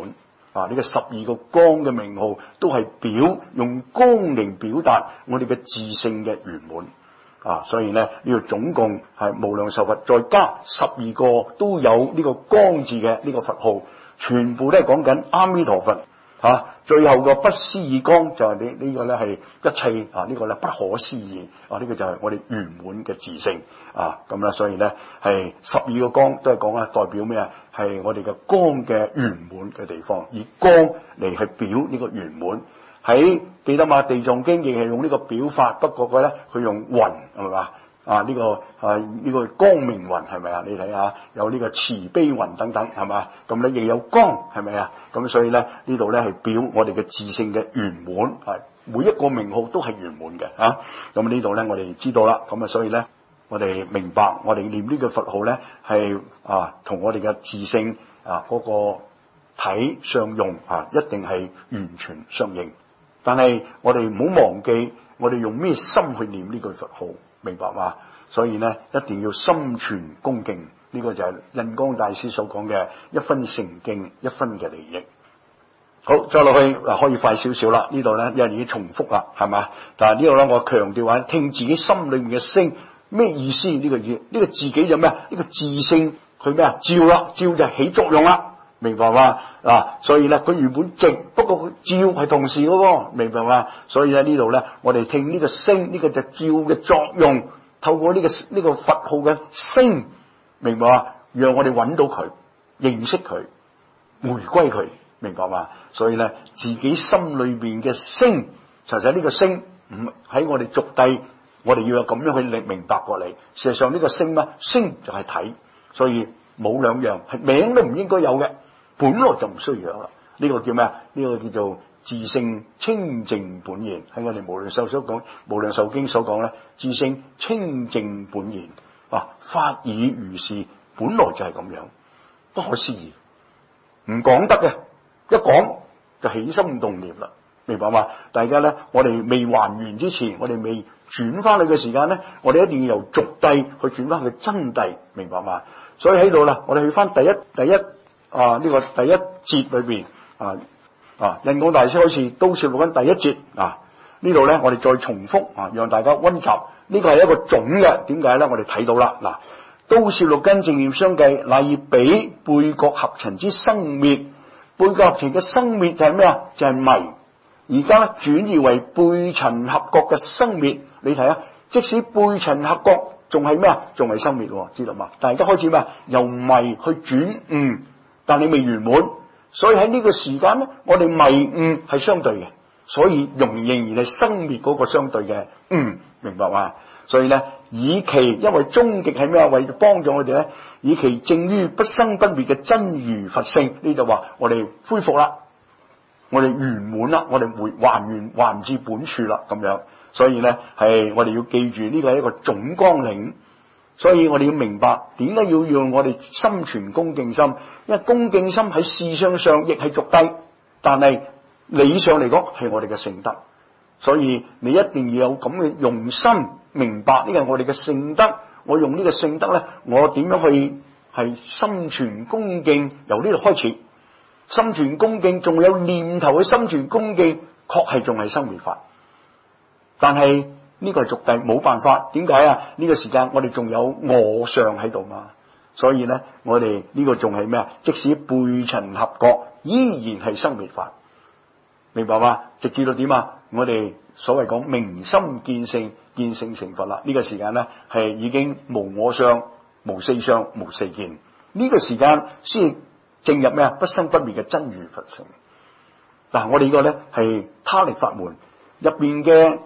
啊！呢、這個十二個光嘅名號都係表用光嚟表達我哋嘅自性嘅圓滿啊！所以咧呢個總共係無量壽佛，再加十二個都有呢個光字嘅呢個佛號，全部都係講緊阿彌陀佛啊！最後個不思議光就係你呢個咧係一切啊！呢、這個咧不可思議啊！呢、這個就係我哋圓滿嘅自性啊！咁啦，所以咧係十二個光都係講咧代表咩啊？係我哋嘅光嘅圓滿嘅地方，以光嚟去表呢個圓滿。喺記得嘛？地藏經亦係用呢個表法，不過佢咧佢用雲係嘛啊？呢、這個啊呢、這個光明雲係咪啊？你睇下有呢個慈悲雲等等係嘛？咁咧亦有光係咪啊？咁所以咧呢度咧係表我哋嘅自性嘅圓滿，係每一個名號都係圓滿嘅啊！咁呢度咧我哋知道啦，咁啊所以咧。我哋明白，我哋念呢個佛號咧，係啊，同我哋嘅自性啊嗰、那個體相用啊，一定係完全相應。但係我哋唔好忘記，我哋用咩心去念呢句佛號，明白嘛？所以咧，一定要心存恭敬。呢、這個就係印光大師所講嘅一分誠敬，一分嘅利益。好，再落去嗱，可以快少少啦。呢度咧，因為已經重複啦，係嘛？但係呢度咧，我強調話，聽自己心裏面嘅聲。咩意思？呢、這個字，呢、這個自己就咩啊？呢、這個自性佢咩啊？照啦，照就起作用啦，明白嘛？啊，所以咧佢原本靜，不過佢照係同時嘅喎，明白嘛？所以咧呢度咧，我哋聽呢個聲，呢、這個就照嘅作用，透過呢、這個呢、這個佛號嘅聲，明白嘛？讓我哋揾到佢，認識佢，回歸佢，明白嘛？所以咧，自己心裏邊嘅聲，其實呢個聲唔喺我哋俗諦。我哋要有咁樣去明明白過嚟。事實上呢個聲咩？聲就係體，所以冇兩樣，係名都唔應該有嘅，本來就唔需要有啦。呢、這個叫咩啊？呢、這個叫做自性清淨本然。喺我哋無量壽所講，無量壽經所講咧，自性清淨本然啊，法以如是，本來就係咁樣，不可思議，唔講得嘅，一講就起心動念啦。明白嘛？大家咧，我哋未還原之前，我哋未轉翻去嘅時間咧，我哋一定要由俗諦去轉翻去真諦，明白嘛？所以喺度啦，我哋去翻第一第一啊呢、這個第一節裏邊啊啊印光大師開始都攝錄緊第一節啊呢度咧，我哋再重複啊，讓大家溫習。呢個係一個總嘅，點解咧？我哋睇到啦，嗱，都攝錄根正念相繼，乃以彼背覺合塵之生滅，背覺合塵嘅生滅就係咩啊？就係、是、迷。而家咧轉移為背塵合覺嘅生滅，你睇下，即使背塵合覺仲係咩啊？仲係生滅，知道嘛？但係而家開始咩？由迷去轉悟，但你未圓滿，所以喺呢個時間咧，我哋迷悟係相對嘅，所以仍仍然係生滅嗰個相對嘅，嗯，明白嘛？所以咧，以其因為終極係咩啊？為咗幫助我哋咧，以其正於不生不滅嘅真如佛性，呢就話我哋恢復啦。我哋圓滿啦，我哋回還原還至本處啦，咁樣，所以咧係我哋要記住呢個係一個總綱領，所以我哋要明白點解要讓我哋心存恭敬心，因為恭敬心喺事相上亦係俗諦，但係理上嚟講係我哋嘅聖德，所以你一定要有咁嘅用心，明白呢個係我哋嘅聖德，我用呢個聖德咧，我點樣去係心存恭敬，由呢度開始。心存恭敬，仲有念頭去心存恭敬，確係仲係生滅法。但係呢個係俗諦，冇辦法。點解啊？呢個時間我哋仲有我相喺度嘛，所以咧，我哋呢個仲係咩啊？即使背塵合覺，依然係生滅法，明白嘛？直至到點啊？我哋所謂講明心見性，見性成佛啦。呢個時間咧係已經無我相、無四相、無四見。呢個時間先正入咩啊？不生不滅嘅真如佛性。嗱，我哋呢個咧係他力法門入邊嘅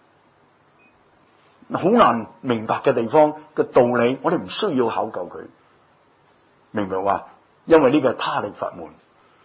好難明白嘅地方嘅道理，我哋唔需要考究佢，明唔明話？因為呢個係他力法門，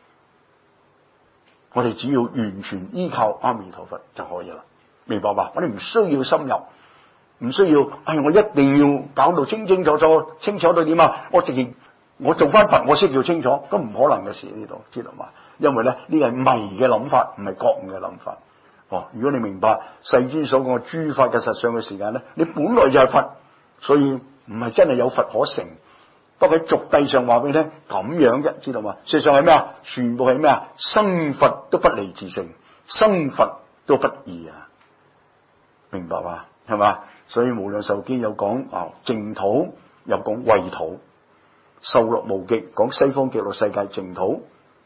我哋只要完全依靠阿彌陀佛就可以啦，明白嘛？我哋唔需要深入，唔需要，哎，我一定要搞到清清楚楚，清楚到點啊？我直情。我做翻佛，我先叫清楚，咁唔可能嘅事呢度，知道嘛？因為咧呢個係迷嘅諗法，唔係覺悟嘅諗法。哦，如果你明白世尊所講嘅諸法嘅實相嘅時間咧，你本來就係佛，所以唔係真係有佛可成。 不過喺俗諦上話俾你聽咁樣啫，知道嘛？事實上係咩啊？全部係咩啊？生佛都不離自性，生佛都不異啊！明白嘛？係嘛？所以無量壽經有講啊淨土，有講穢土，受樂無極講西方極樂世界淨土，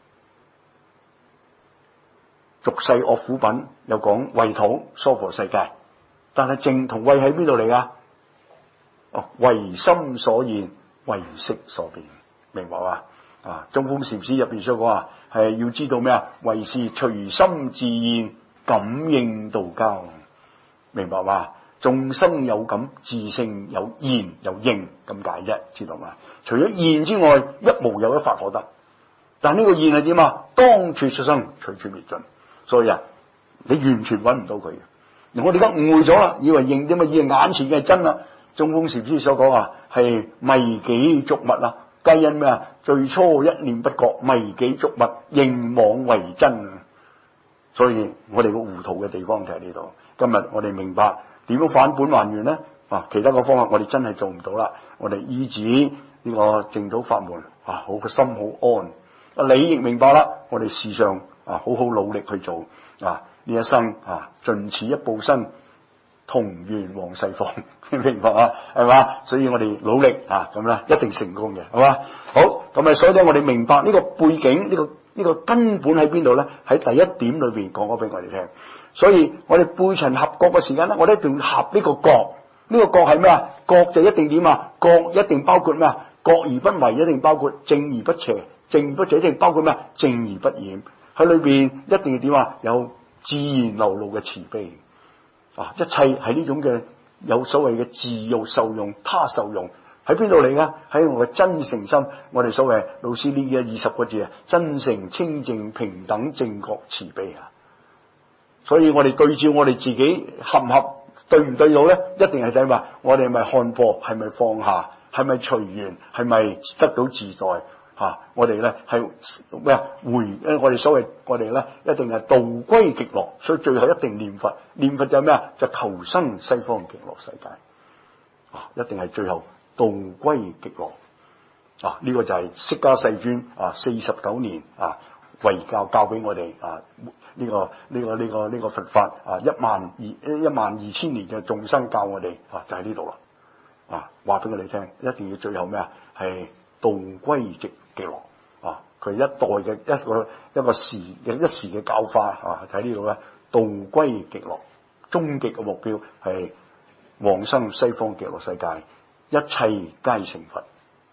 俗世惡苦品有講穢土娑婆世界。但係淨同穢喺邊度嚟噶？哦，唯心所現，唯識所變，明白嘛？啊，中峰禪師入邊所講啊，係要知道咩啊？唯是隨心自現，感應道交，明白嘛？眾生有感，自性有現有應咁解啫，知道嘛？除咗現之外，一無有一法可得。但呢個現係點啊？當處出生，隨處滅盡。所以啊，你完全揾唔到佢。我哋而家誤會咗啦，以為認點啊，以為眼前嘅係真啦。中峰禪師所講啊，係迷己俗物啊，皆因咩啊？最初一念不覺，迷己俗物，認妄為真。所以我哋個糊塗嘅地方就喺呢度。今日我哋明白點樣返本還原呢？啊，其他個方法我哋真係做唔到啦。我哋依止呢個淨土法門啊，好個心好安。啊，你亦明白啦，我哋時常啊好好努力去做啊。呢一生啊，盡此一報身，同願往西方，明白啊？係嘛？所以我哋努力啊，咁咧一定成功嘅，係嘛？好，咁啊，所以咧，我哋明白呢個背景，呢個呢個根本喺邊度咧？喺第一點裏邊講咗俾我哋聽。所以我哋背塵合覺嘅時間咧，我哋一定要合呢個覺。呢個覺係咩啊？覺就一定點啊？覺一定包括咩啊？覺而不迷，一定包括正而不邪，正而不邪一定包括咩啊？正而不染。喺裏邊一定要點啊？有自然流露嘅慈悲啊！一切係呢種嘅有所謂嘅自欲受用他受用，喺邊度嚟噶？喺我嘅真誠心，我哋所謂老師呢嘅二十個字啊，真誠清淨平等正覺慈悲啊！所以我哋對照我哋自己合唔合，對唔對到咧？一定係睇話我哋係咪看破，係咪放下，係咪隨緣，係咪得到自在？吓、啊，我哋咧係咩回？我哋所謂我哋咧一定係道歸極樂，所以最後一定念佛。念佛就係咩啊？就求生西方極樂世界。啊，一定係最後道歸極樂。啊，呢、這個就係釋迦世尊啊，四十九年啊，遺教教俾我哋啊，呢、這個呢、這個呢、這個呢、這個佛法啊，一萬二一萬二千年嘅眾生教我哋啊，就喺呢度啦。啊，話俾我哋聽，一定要最後咩啊？係道歸極極樂啊！佢一代嘅一個一個時嘅一時嘅教化啊，喺呢度咧，道歸極樂，終極嘅目標係往生西方極樂世界，一切皆成佛。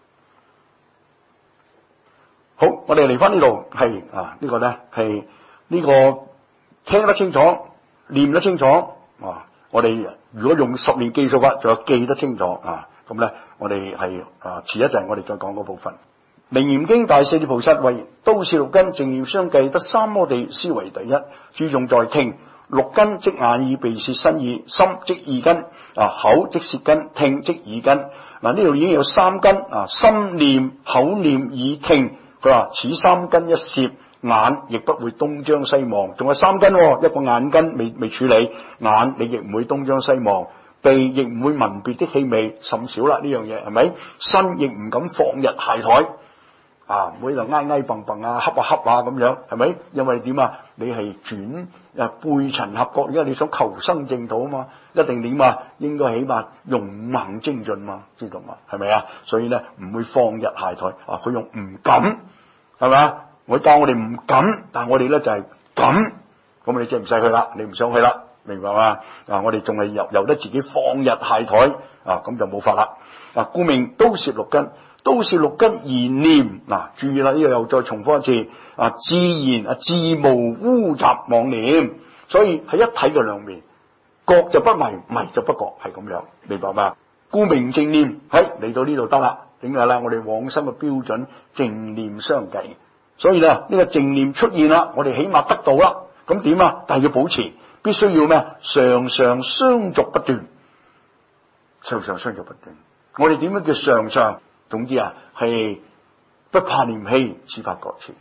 好，我哋嚟翻呢度係啊，這個、呢個咧係呢個聽得清楚、念得清楚啊！我哋如果用十年記數法，仲有記得清楚啊！咁咧，我哋係啊，遲一陣我哋再講嗰部分。楞嚴經大勢至菩薩為都攝六根，正念相繼，得三摩地，思維第一。注重在聽，六根即眼耳鼻舌身意，心即意根，啊口即舌根，聽即耳根。嗱，呢度已經有三根啊，心念、口念、耳聽。佢話此三根一攝，眼亦不會東張西望。仲有三根、哦，一個眼根未未處理，眼你亦唔會東張西望。鼻亦唔會聞別的氣味，甚少啦呢樣嘢，係咪？身亦唔敢放入鞋台。啊，唔會就挨挨蹦蹦啊，恰啊恰啊咁樣，係咪？因為點啊？你係轉啊背塵合覺，因為你想求生淨土啊嘛，一定點啊？應該起碼用五行精進嘛，知道嘛？係咪啊？所以咧唔會放入鞋台啊，佢用唔敢，係咪啊？我教我哋唔敢，但係我哋咧就係、是、敢，咁你即係唔使去啦，你唔想去啦，明白嘛？啊，我哋仲係由由得自己放入鞋台啊，咁就冇法啦。啊，故名都攝六根。都攝六根而念，嗱、啊，注意啦，呢個又再重複一次，啊，自然啊，自無污雜妄念，所以係一體嘅兩面，覺就不迷，迷就不覺，係咁樣，明白嘛？故名正念，喺嚟到呢度得啦，點解咧？我哋往生嘅標準正念相繼，所以咧呢、這個正念出現啦，我哋起碼得到啦，咁點啊？但係要保持，必須要咩？常常相續不斷，常常相續不斷，我哋點樣叫常常？總之啊，係不怕念起，只怕覺遲。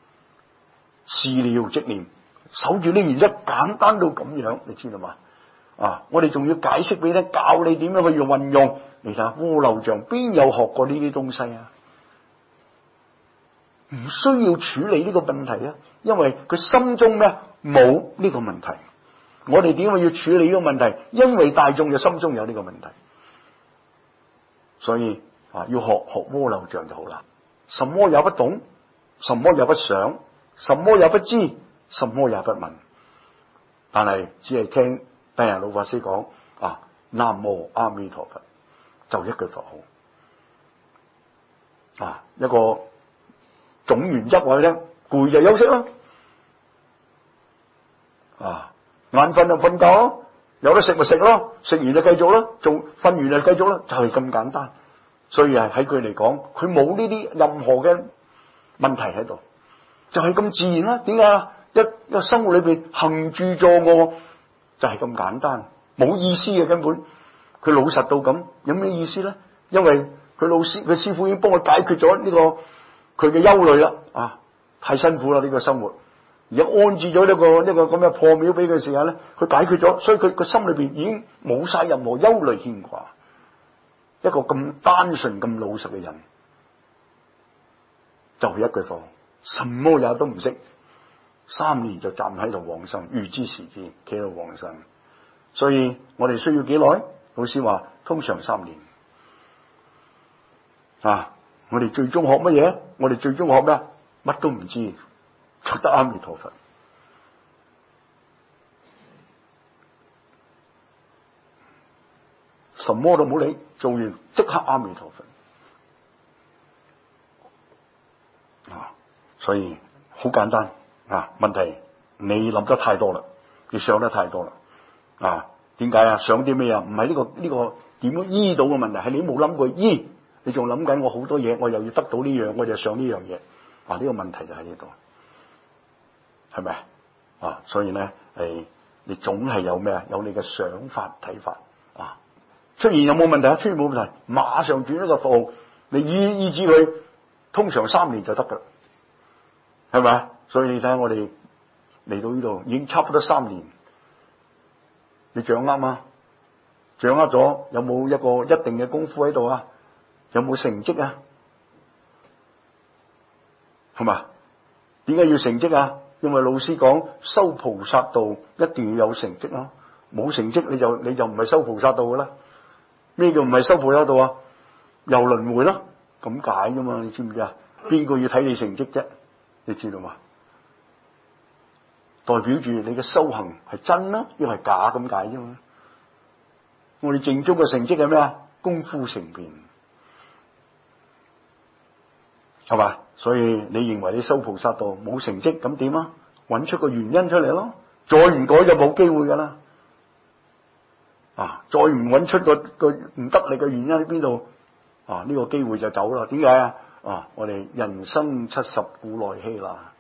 事了即念，守住呢原則，簡單到咁樣，你知道嘛？ 啊！我哋仲要解釋俾你聽，教你點樣去用運用。你睇下烏漏像邊有學過呢啲東西啊？唔需要處理呢個問題啊，因為佢心中咧冇呢個問題。我哋點解要處理呢個問題？因為大眾嘅心中有呢個問題，所以啊，要學學烏漏像就好啦。什麼也不懂，什麼也不想，什麼也不知，什麼也不問，但係只係聽帝人老法師講啊，南無阿彌陀佛，就一句佛號啊，一個總原則話咧，攰就休息啦，啊，眼瞓就瞓覺咯，有得食咪食咯，食完就繼續咯，做瞓完就繼續咯，就係咁簡單。所以係喺佢嚟講，佢冇呢啲任何嘅問題喺度，就係咁自然啦。點解啊？一一個生活裏邊行住坐臥就係咁簡單，冇意思嘅根本。佢老實到咁，有咩意思咧？因為佢老師佢師父已經幫佢解決咗呢個佢嘅憂慮啦。啊，太辛苦啦呢個生活，而家安置咗呢個呢個咁嘅破廟俾佢嘅時間咧，佢解決咗，所以佢個心裏邊已經冇晒任何憂慮牽掛。一個咁單純咁老實嘅人，就係一句話，什麼也都唔識，三年就站喺度往生，預知時至企喺度往生。所以我哋需要幾耐？老師話通常三年。啊，我哋最終學乜嘢？我哋最終學咩？乜都唔知，就得阿彌陀佛。什麼都冇理，做完即刻阿彌陀佛啊！所以好簡單啊！問題你諗得太多啦，你想得太多啦啊！點解啊？想啲咩啊？唔係呢個呢、呢個點樣醫到嘅問題，係你冇諗過醫，你仲諗緊我好多嘢，我又要得到呢樣，我就想呢樣嘢啊！呢、呢個問題就喺呢度，係咪啊？所以咧，誒，你總係有咩啊？有你嘅想法睇法啊！出現有冇問題啊？出現冇問題，馬上轉一個符號，你醫醫治佢，通常三年就得噶，係咪？所以你睇下我哋嚟到呢度已經差不多三年，你掌握嗎？掌握咗有冇一個一定嘅功夫喺度啊？有冇成績啊？係嘛？點解要成績啊？因為老師講修菩薩道一定要有成績啊，冇成績你就你就唔係修菩薩道噶啦。咩叫唔係修菩薩道啊？又輪迴咯，咁解啫嘛？你知唔知啊？邊個要睇你成績啫？你知道嘛？代表住你嘅修行係真啦，亦係假咁解啫嘛？我哋正宗嘅成績係咩啊？功夫成片，係嘛？所以你認為你修菩薩道冇成績，咁點啊？揾出個原因出嚟咯，再唔改就冇機會噶啦。啊！再唔揾出個個唔得力嘅原因喺邊度？啊！呢、這個機會就走啦。點解啊？啊！我哋人生七十古來稀啦。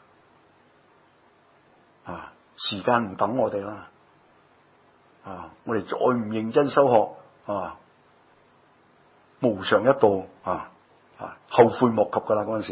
啊！時間唔等我哋啦。啊！我哋再唔認真修學啊，無常一到啊啊，後悔莫及噶啦嗰陣時。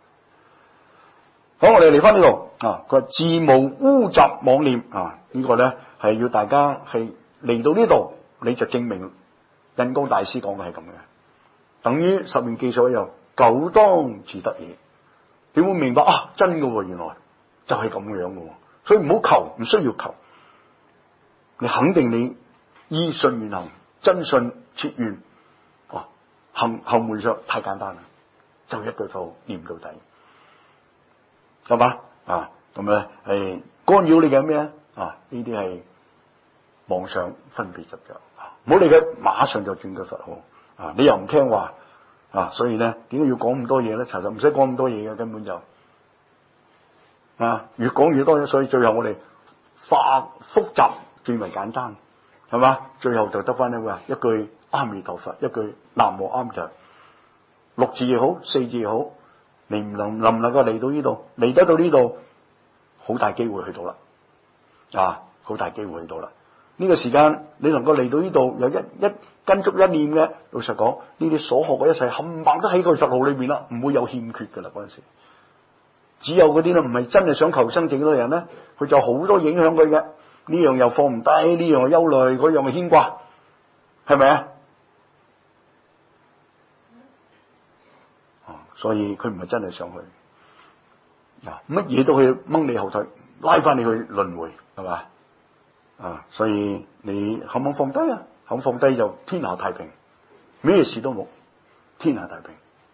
好，我哋嚟翻呢度啊。佢話自無污雜妄念啊，這個、呢個咧係要大家係。嚟到呢度，你就證明印光大師講嘅係咁嘅，等於十念記所有，久當自得也。你會明白啊，真嘅，原來就係咁樣嘅，所以唔好求，唔需要求。你肯定你依信願行，真信切願，啊，行後門上太簡單啦，就一句咒念到底，係嘛啊？咁咧係干擾你嘅咩啊？呢啲係。妄想分別執着，唔好理佢，馬上就轉句佛號啊！你又唔聽話啊，所以咧點解要講咁多嘢咧？其實唔使講咁多嘢嘅，根本就啊越講越多嘢，所以最後我哋化複雜變為簡單，係嘛？最後就得翻一個一句阿彌陀佛，一句南無阿彌陀佛，六字也好，四字也好，你唔能能唔能夠嚟到呢度，嚟得到呢度，好大機會去到啦，啊，好大機會去到啦。呢個時間你能夠嚟到呢度，有一一跟足一念嘅，老實講，呢啲所學嘅一切冚唪唥都喺個佛號裏邊啦，唔會有欠缺噶啦嗰陣時。只有嗰啲咧唔係真係想求生淨土嘅人咧，佢就好多影響佢嘅呢樣又放唔低，呢樣又憂慮，嗰樣又牽掛，係咪啊？所以佢唔係真係上去，啊，乜嘢都去掹你後腿，拉翻你去輪迴，係嘛？啊，所以你肯唔肯放低啊？肯放低就天下太平，咩事都冇，天下太平。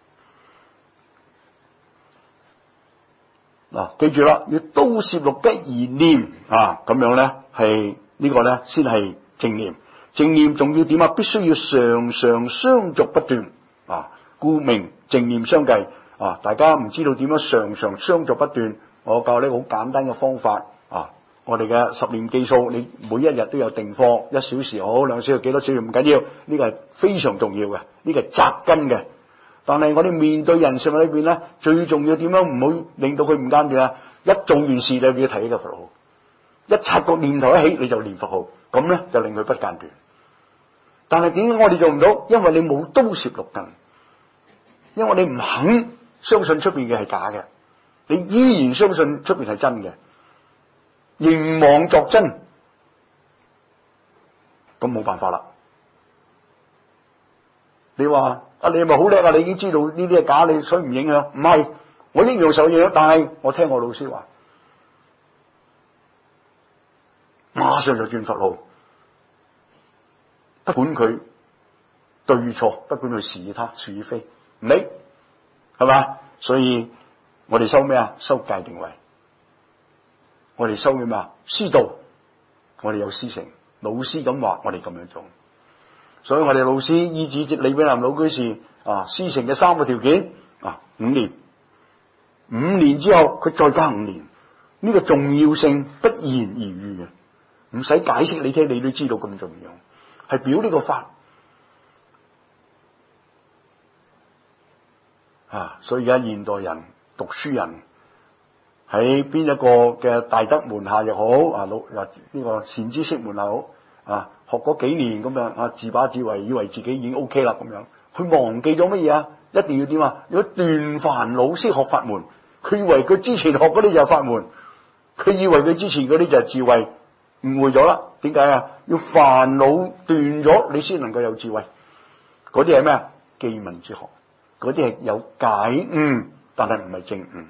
嗱、啊，記住啦，要刀攝六吉而念啊，咁樣咧係呢個咧先係正念。正念仲要點啊？必須要常常相續不斷啊，故名正念相繼啊。大家唔知道點樣常常相續不斷，我教呢個好簡單嘅方法啊。我哋嘅十念記數，你每一日都有定課，一小時好，兩小時幾多小時唔緊要，呢個係非常重要嘅，呢個係扎根嘅。但係我哋面對人性裏邊咧，最重要點樣唔好令到佢唔間斷啊！一做完事你要提起個佛號，一察覺念頭一起你就念佛號，咁咧就令佢不間斷。但係點解我哋做唔到？因為你冇刀攝六根，因為你唔肯相信出邊嘅係假嘅，你依然相信出邊係真嘅，凝妄作真，咁冇辦法啦。你話啊，你係咪好叻啊？你已經知道呢啲係假，你所以唔影響？唔係，我一樣受影響，但係我聽我老師話，馬上就轉佛號，不管佢對錯，不管佢是與他是與非，唔理，係嘛？所以我哋收咩啊？收戒定慧。我哋收嘅咩啊？師道。我哋有師承，老師咁話，我哋咁樣做。所以我哋老師依止李炳南老居士啊，師承嘅三個條件啊，五年，五年之後佢再加五年，呢、這個重要性不言而喻嘅，唔使解釋你聽，你都知道咁重要，係表呢個法啊。所以而家現代人讀書人喺邊一個嘅大德門下又好啊，老啊呢個善知識門下好啊。學嗰幾年咁樣啊，自把自為，以為自己已經 OK 啦咁樣，佢忘記咗乜嘢啊？一定要點啊？如果斷煩惱先學法門，佢以為佢之前學嗰啲就係法門，佢以為佢之前嗰啲就係智慧，誤會咗啦。點解啊？要煩惱斷咗，你先能夠有智慧。嗰啲係咩啊？記聞之學，嗰啲係有解悟，但係唔係正悟。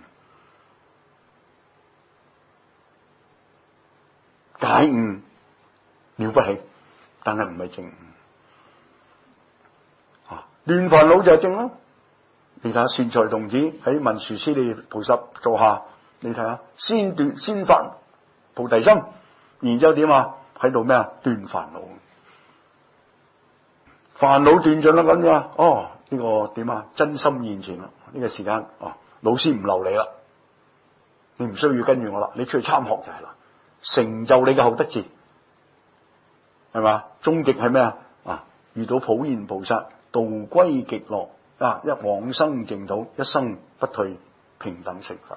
解悟了不起，但係唔係正啊！斷煩惱就係正咯。你睇下善財童子喺文殊師利菩薩座下，你睇下先斷先發菩提心，然之後點啊？喺度咩啊？斷煩惱，煩惱斷盡啦咁樣。哦，呢、這個點啊？真心現前啦！呢、這個時間哦，老師唔留你啦，你唔需要跟住我啦，你出去參學就係啦，成就你嘅後得智。係嘛？終極係咩啊？啊，遇到普賢菩薩，道歸極樂啊！一往生淨土，一生不退，平等成佛。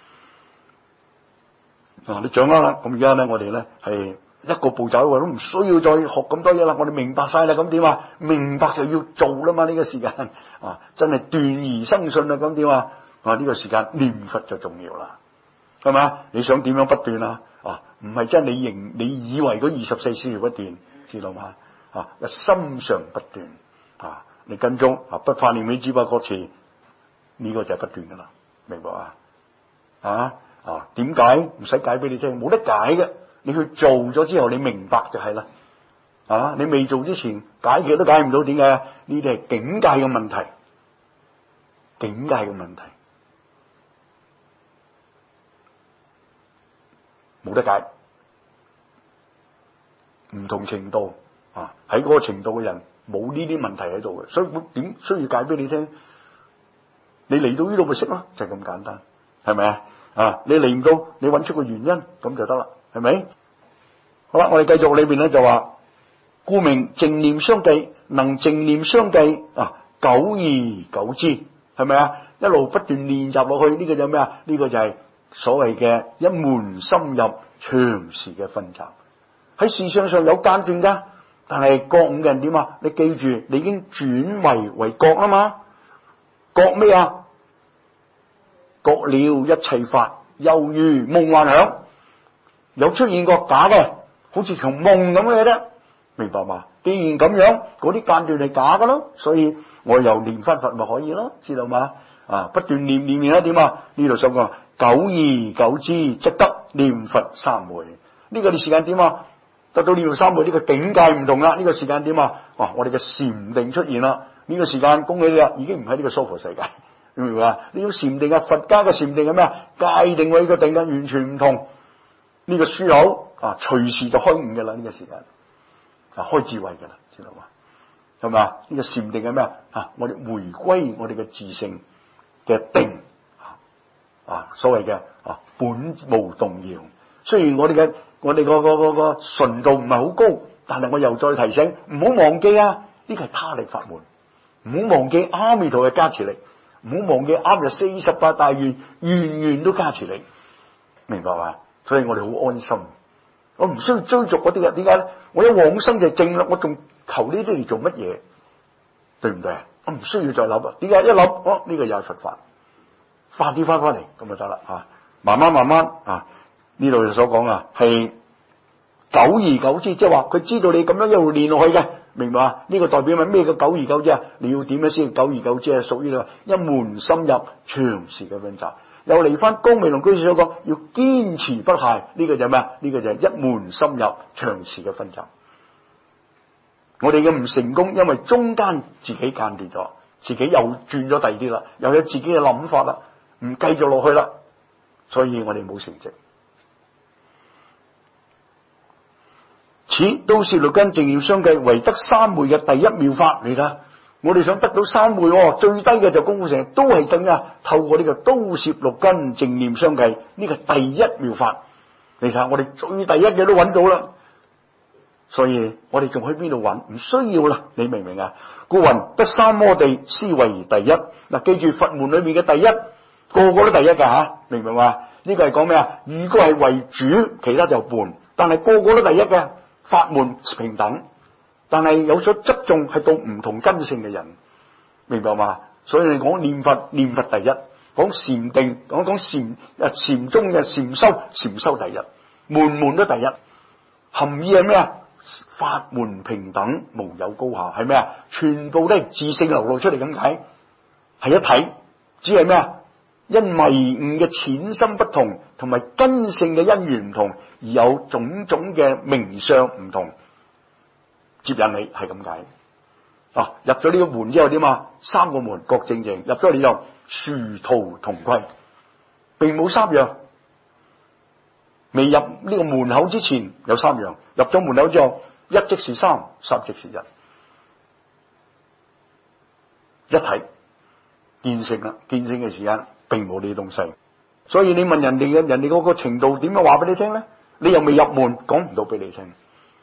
啊，你掌握啦。咁而家咧，我哋咧係一個步驟，我都唔需要再學咁多嘢啦。我哋明白晒啦，咁點啊？明白就要做啦嘛。呢、這個時間啊，真係斷而生信啦。咁點啊？啊，呢、這個時間念佛就重要啦，係嘛？你想點樣不斷啊？啊，唔係真係你認你以為嗰二十四小時不斷，知道嘛？啊，心常不斷啊，你跟蹤啊，不怕念起只怕覺遲，呢、這個就係不斷噶啦，明白啊？啊啊，點解唔使解俾你聽？冇得解嘅，你去做咗之後，你明白就係啦。啊，你未做之前解決都解唔到，點解啊？呢啲係境界嘅問題，境界嘅問題。冇得解，唔同程度啊，喺嗰個程度嘅人冇呢啲問題喺度嘅，所以點需要解俾你聽？你嚟到呢度咪識咯，就係咁簡單，係咪啊？啊，你嚟唔到，你揾出個原因咁就得啦，係咪？好啦，我哋繼續裏邊咧就話，故名正念相繼，能正念相繼啊，久而久之，係咪啊？一路不斷練習落去，呢個就咩啊？呢個就係所謂嘅一門深入長時嘅訓習。喺事相上有間斷噶，但係覺悟嘅人點啊？你記住，你已經轉為為覺啦嘛？覺咩啊？覺了一切法猶如夢幻響，有出現過假嘅， 好似場夢咁嘅啫，明白嘛？既然咁樣，嗰啲間斷係假噶咯，所以我又念翻佛咪可以咯，知道嘛？啊，不斷念念念一點啊！呢度所講久而久之，則得念佛三昧。呢個你時間點啊？得到念佛三昧呢個境界唔同啦，呢個時間點啊？哇！我哋嘅禪定出現啦，呢個時間恭喜你啦，已經唔喺呢個娑婆世界，明唔明啊？呢種禪定啊，佛家嘅禪定係咩啊？界定位嘅定嘅完全唔同。呢個樞口啊，隨時就開悟嘅啦，呢個時間啊，開智慧嘅啦，知道嘛？係咪啊？呢個禪定係咩啊？我哋回歸我哋嘅自性嘅定啊啊，所謂嘅啊本無動搖。雖然我哋嘅我哋個個個個純度唔係好高，但係我又再提醒，唔好忘記啊！呢個係他力法門，唔好忘記阿彌陀嘅加持力，唔好忘記啱日四十八大願，願願都加持力，明白嘛？所以我哋好安心，我唔需要追逐嗰啲嘅。點解咧？我有往生就正啦，我仲求呢啲嚟做乜嘢？對唔對啊？我唔需要再諗啊。點解一諗？哦，呢個又係佛法，快啲翻翻嚟咁就得啦吓。慢慢慢慢啊，呢度所講啊，係久而久之，即係話佢知道你咁樣一路練落去嘅，明白嘛？呢個代表係咩叫久而久之啊？你要點樣先久而久之係屬於你一門深入長時嘅溫習。又嚟翻高明龍居士所講，要堅持不懈，呢、這個就係咩啊？呢、這個就係一門深入長時嘅分習。我哋嘅唔成功，因為中間自己間斷咗，自己又轉咗第二啲啦，又有自己嘅諗法啦，唔繼續落去啦，所以我哋冇成績。此都攝六根淨念相繼，為得三昧嘅第一妙法嚟㗎。我哋想得到三昧，最低嘅就功夫成，都係等啊！透過呢個都攝六根淨念相繼，呢個第一妙法，你睇下我哋最第一嘅都揾到啦。所以我哋仲去邊度揾？唔需要啦，你明唔明啊？故云得三摩地，斯為第一。嗱，記住佛門裏面嘅第一，個個都第一噶吓，明唔明嘛？呢個係講咩啊？如果係為主，其他就伴，但係個個都第一嘅，法門平等。但係有所側重係到唔同根性嘅人，明白嘛？所以你講念佛，念佛第一；講禪定，講講禪誒禪宗嘅禪修，禪修第一，門門都第一。含義係咩啊？法門平等，無有高下，係咩啊？全部都係自性流露出嚟咁解，係一體，只係咩啊？因迷悟嘅淺深不同，同埋根性嘅因緣唔同，而有種種嘅名相唔同。接引你係咁解啊！入咗呢個門之後點啊？三個門各正正，入咗你就殊途同歸，並冇三樣。未入呢個門口之前有三樣，入咗門口之後，一即是三，三即是一，一體見性啦。見性嘅時間並冇呢啲東西，所以你問人哋嘅人哋嗰個程度點樣話俾你聽咧？你又未入門，講唔到俾你聽。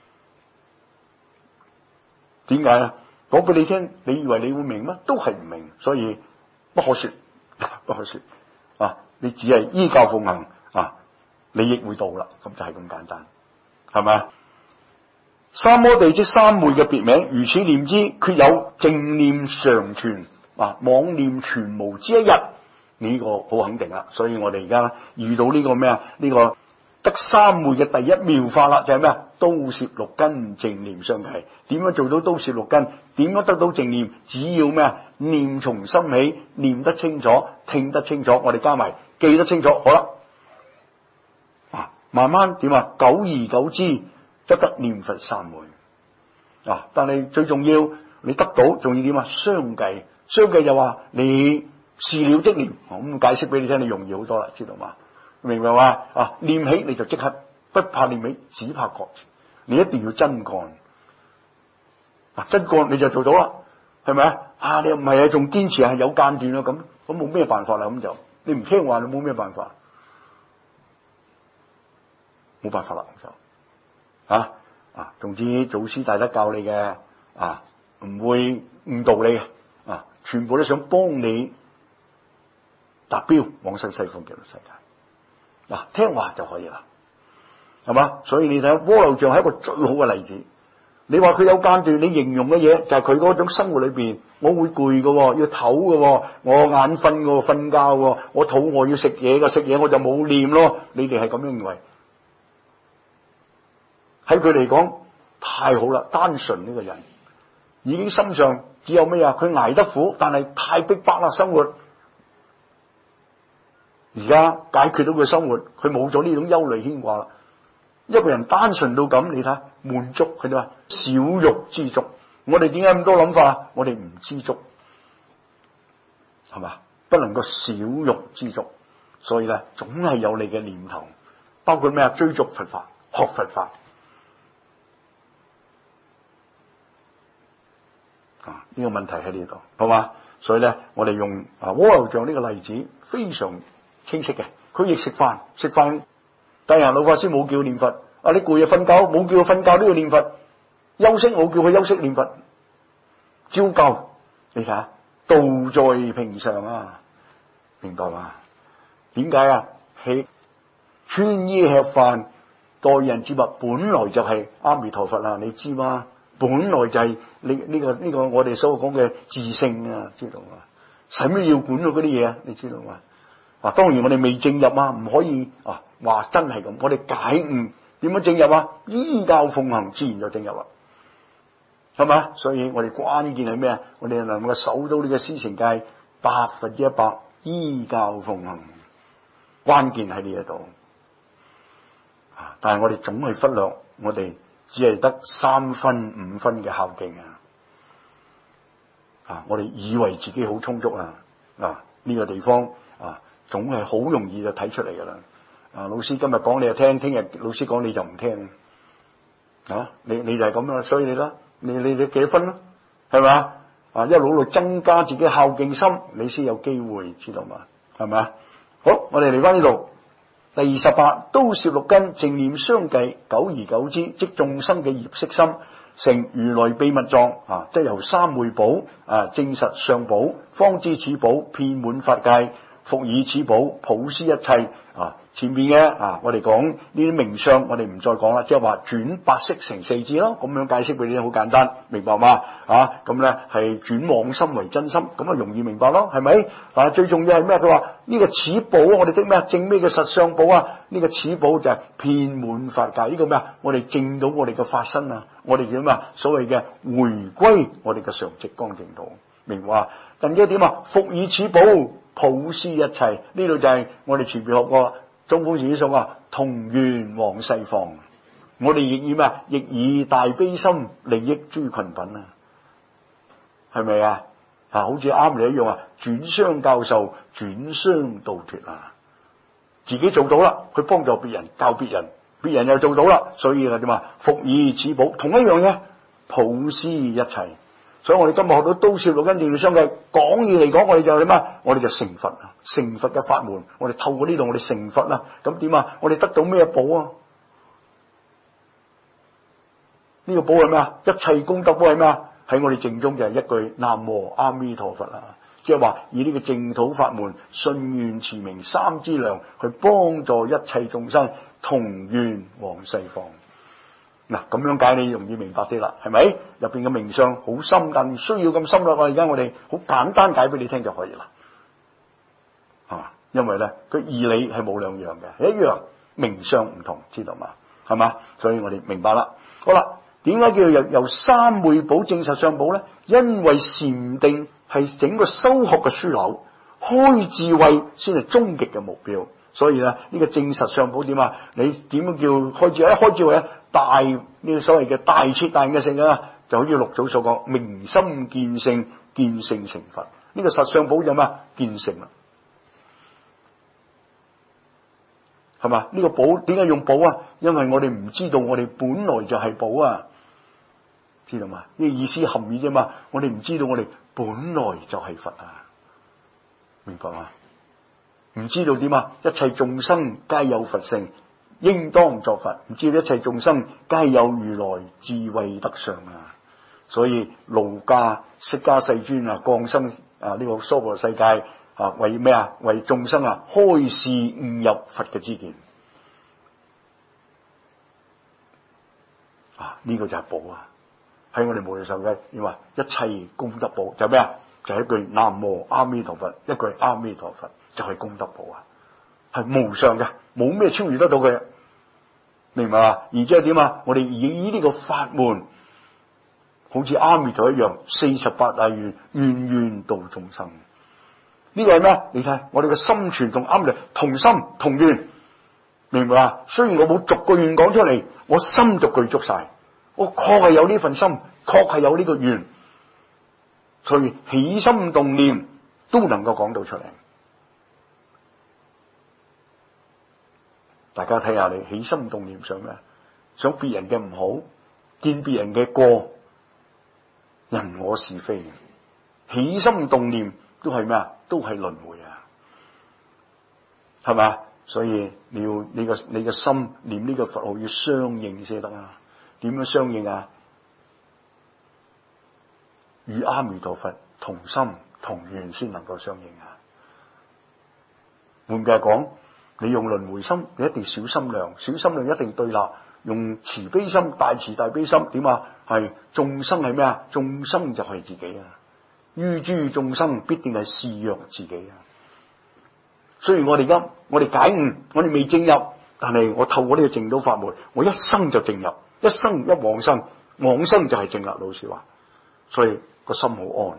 點解啊？講俾你聽，你以為你會明咩？都係唔明，所以不可說，不可說啊！你只係依教奉行啊，你亦會到啦。咁就係咁簡單，係咪？三摩地即三昧嘅別名，如此念之，決有正念常存啊，妄念全無之一日。呢、這個好肯定啦。所以我哋而家遇到呢個咩啊？呢、這個得三昧嘅第一妙法啦，就係咩啊？都攝六根淨念相繼。點樣做到都攝六根？點樣得到淨念？只要咩啊？念從心起，念得清楚，聽得清楚，我哋加埋記得清楚，好啦。啊，慢慢點啊？久而久之，則得念佛三昧。啊，但係最重要，你得到仲要點啊？相繼，相繼就話你事了即念。咁解釋俾你聽，你容易好多啦，知道嘛？明白嘛？啊，念起你就即刻，不怕念起，只怕覺。你一定要真幹，啊，真幹你就做到啦，係咪啊？啊，你又唔係啊，仲堅持係有間斷啊，咁咁冇咩辦法啦，咁就你唔聽話，你冇咩辦法，冇辦法啦，就啊啊，總之祖師大德教你嘅啊，唔會誤導你嘅啊，全部都想幫你達標往生西方極樂世界。嗱、啊，聽話就可以啦，係嘛？所以你睇蝸牛像係一個最好嘅例子。你話佢有間斷，你形容嘅嘢就係佢嗰種生活裏邊，我會攰嘅，要唞嘅，我眼瞓嘅，瞓覺嘅，我肚餓要食嘢嘅，食嘢我就冇念咯。你哋係咁樣認為， 喺佢嚟講太好啦，單純呢個人已經心上只有咩啊？佢捱得苦，但係太逼迫啦生活。而家解決到佢生活，佢冇咗呢種憂慮牽掛啦。一個人單純到咁，你睇滿足，佢哋話少欲知足。我哋點解咁多諗法？我哋唔知足，係嘛？不能夠少欲知足，所以咧總係有你嘅念頭，包括咩啊？追逐佛法，學佛法啊！呢、這個問題喺呢度，好嘛？所以咧，我哋用啊蝸牛像呢個例子非常清晰嘅。佢亦食飯，食飯。大人老法師冇叫念佛，啊你攰啊瞓覺，冇叫佢瞓覺都要念佛，休息冇叫佢休息念佛，照舊。你睇下，道在平常啊，明白嘛？點解啊？係穿衣吃飯待人接物，本來就係阿彌陀佛啊，你知嗎？本來就係你呢個呢個我哋所講嘅自性啊，知道嘛？使咩要管到嗰啲嘢啊？你知道嘛？啊，當然我哋未證入啊，唔可以啊話真係咁。我哋解悟點樣證入啊？依教奉行，自然就證入啦，係嘛？所以我哋關鍵係咩啊？我哋能夠守到呢個師承戒百分之一百，依教奉行，關鍵喺呢一度。啊，但係我哋總係忽略，我哋只係得三分五分嘅孝敬啊！啊，我哋以為自己好充足啊！啊，呢個地方啊。總係好容易就睇出嚟噶啦！啊，老師今日講你就聽，聽日老師講你就唔聽，啊，你你就係咁樣，所以你啦，你你你幾多分咯，係咪？啊，一路度增加自己孝敬心，你先有機會，知道嘛？係咪？好，我哋嚟翻呢度，第二十八，刀攝六根，正念相繼，久而久之，即眾生嘅業識心，成如來秘密藏啊！即係由三昧寶啊，證實相寶，方知此寶遍滿法界。復以此寶普施一切啊！前面嘅啊，我哋講呢啲名相，我哋唔再講啦，即係話轉八識成四智咯，咁樣解釋俾你好簡單，明白嘛？啊，咁咧係轉妄心為真心，咁啊容易明白咯，係咪？但係最重要係咩？佢話呢個此寶，我哋的咩？證咩嘅實相寶啊？呢、這個此寶就係遍滿法界，呢、這個咩啊？我哋證到我哋嘅法身啊！我哋叫咩啊？所謂嘅回歸我哋嘅常寂光淨土，明白？但係點啊？復以此寶普施一切，呢度就係我哋前邊學過中峰自己所話同願往西方。我哋亦以咩啊？亦以大悲心利益諸群品啊，係咪啊？啊，好似啱你一樣啊，轉相教授，轉相度脫啊，自己做到啦，去幫助別人，教別人，別人又做到啦，所以係點啊？復以此寶，同一樣嘢，普施一切。所以我哋今日學到刀攝六根正念相繼，講義嚟講，我哋就點啊？我哋就成佛啊！成佛嘅法門，我哋透過呢度，我哋成佛啦。咁點啊？我哋得到咩寶啊？呢、這個寶係咩啊？一切功德寶係咩啊？喺我哋正中就係一句南無阿彌陀佛啊！即係話以呢個淨土法門，信願持名三資糧，去幫助一切眾生同願往西方。嗱，咁樣解你容易明白啲啦，係咪？入邊嘅名相好深，但唔需要咁深啦。我而家我哋好簡單解俾你聽就可以啦，啊，因為咧佢義理係冇兩樣嘅，一樣名相唔同，知道嘛？係嘛？所以我哋明白啦。好啦，點解叫由由三昧寶證實相寶咧？因為禪定係整個修學嘅樞紐，開智慧先係終極嘅目標。所以咧，呢、這個證實相寶點啊？你點樣叫開智慧？一開智慧咧，大呢、這個所謂嘅大徹大悟嘅性啊，就好似六祖所講，明心見性，見性成佛。呢、這個實相寶有咩？見性啦，係嘛？呢、這個寶點解用寶啊？因為我哋唔知道我哋本來就係寶啊，知道嘛？呢、這個意思含義啫嘛。我哋唔知道我哋本來就係佛啊，明白嘛？唔知道點啊？一切眾生皆有佛性，應當作佛。唔知道一切眾生皆有如來智慧德相啊！所以盧家釋迦世尊啊，降生啊呢、這個娑婆世界啊，為咩啊？為眾生啊開示悟入佛嘅知見啊！呢、這個就係寶啊！喺我哋無量壽嘅點啊？一切功德寶就係咩啊？就係、是、一句南無阿彌陀佛，一句阿彌陀佛。就係功德寶啊，係無上嘅，冇咩超越得到嘅， 明白嘛？而且點啊？我哋以呢個法門，好似阿彌陀一樣，四十八大願，願願度眾生。呢、這個係咩？你睇，我哋嘅心存同阿彌陀同心同願，明白嘛？雖然我冇逐個願講出嚟，我心就具足晒，我確係有呢份心，確係有呢個願，所以起心動念都能夠講到出嚟。大家睇下，你起心動念想咩？想別人嘅唔好，見別人嘅過，人我是非，起心動念都係咩啊？都係輪迴啊，係嘛？所以你要你個你個心念呢個佛號要相應先得啊。點樣相應啊？與阿彌陀佛同心同願先能夠相應啊。換句話講，你用輪迴心，你一定小心量，小心量一定對立。用慈悲心，大慈大悲心，點啊？係眾生係咩啊？眾生就係自己啊！於諸眾生必定係視若自己啊！雖然我哋而家我哋解悟，我哋未證入，但係我透過呢個證道法門，我一生就證入，一生一往生，往生就係證入。老實話，所以個心好安。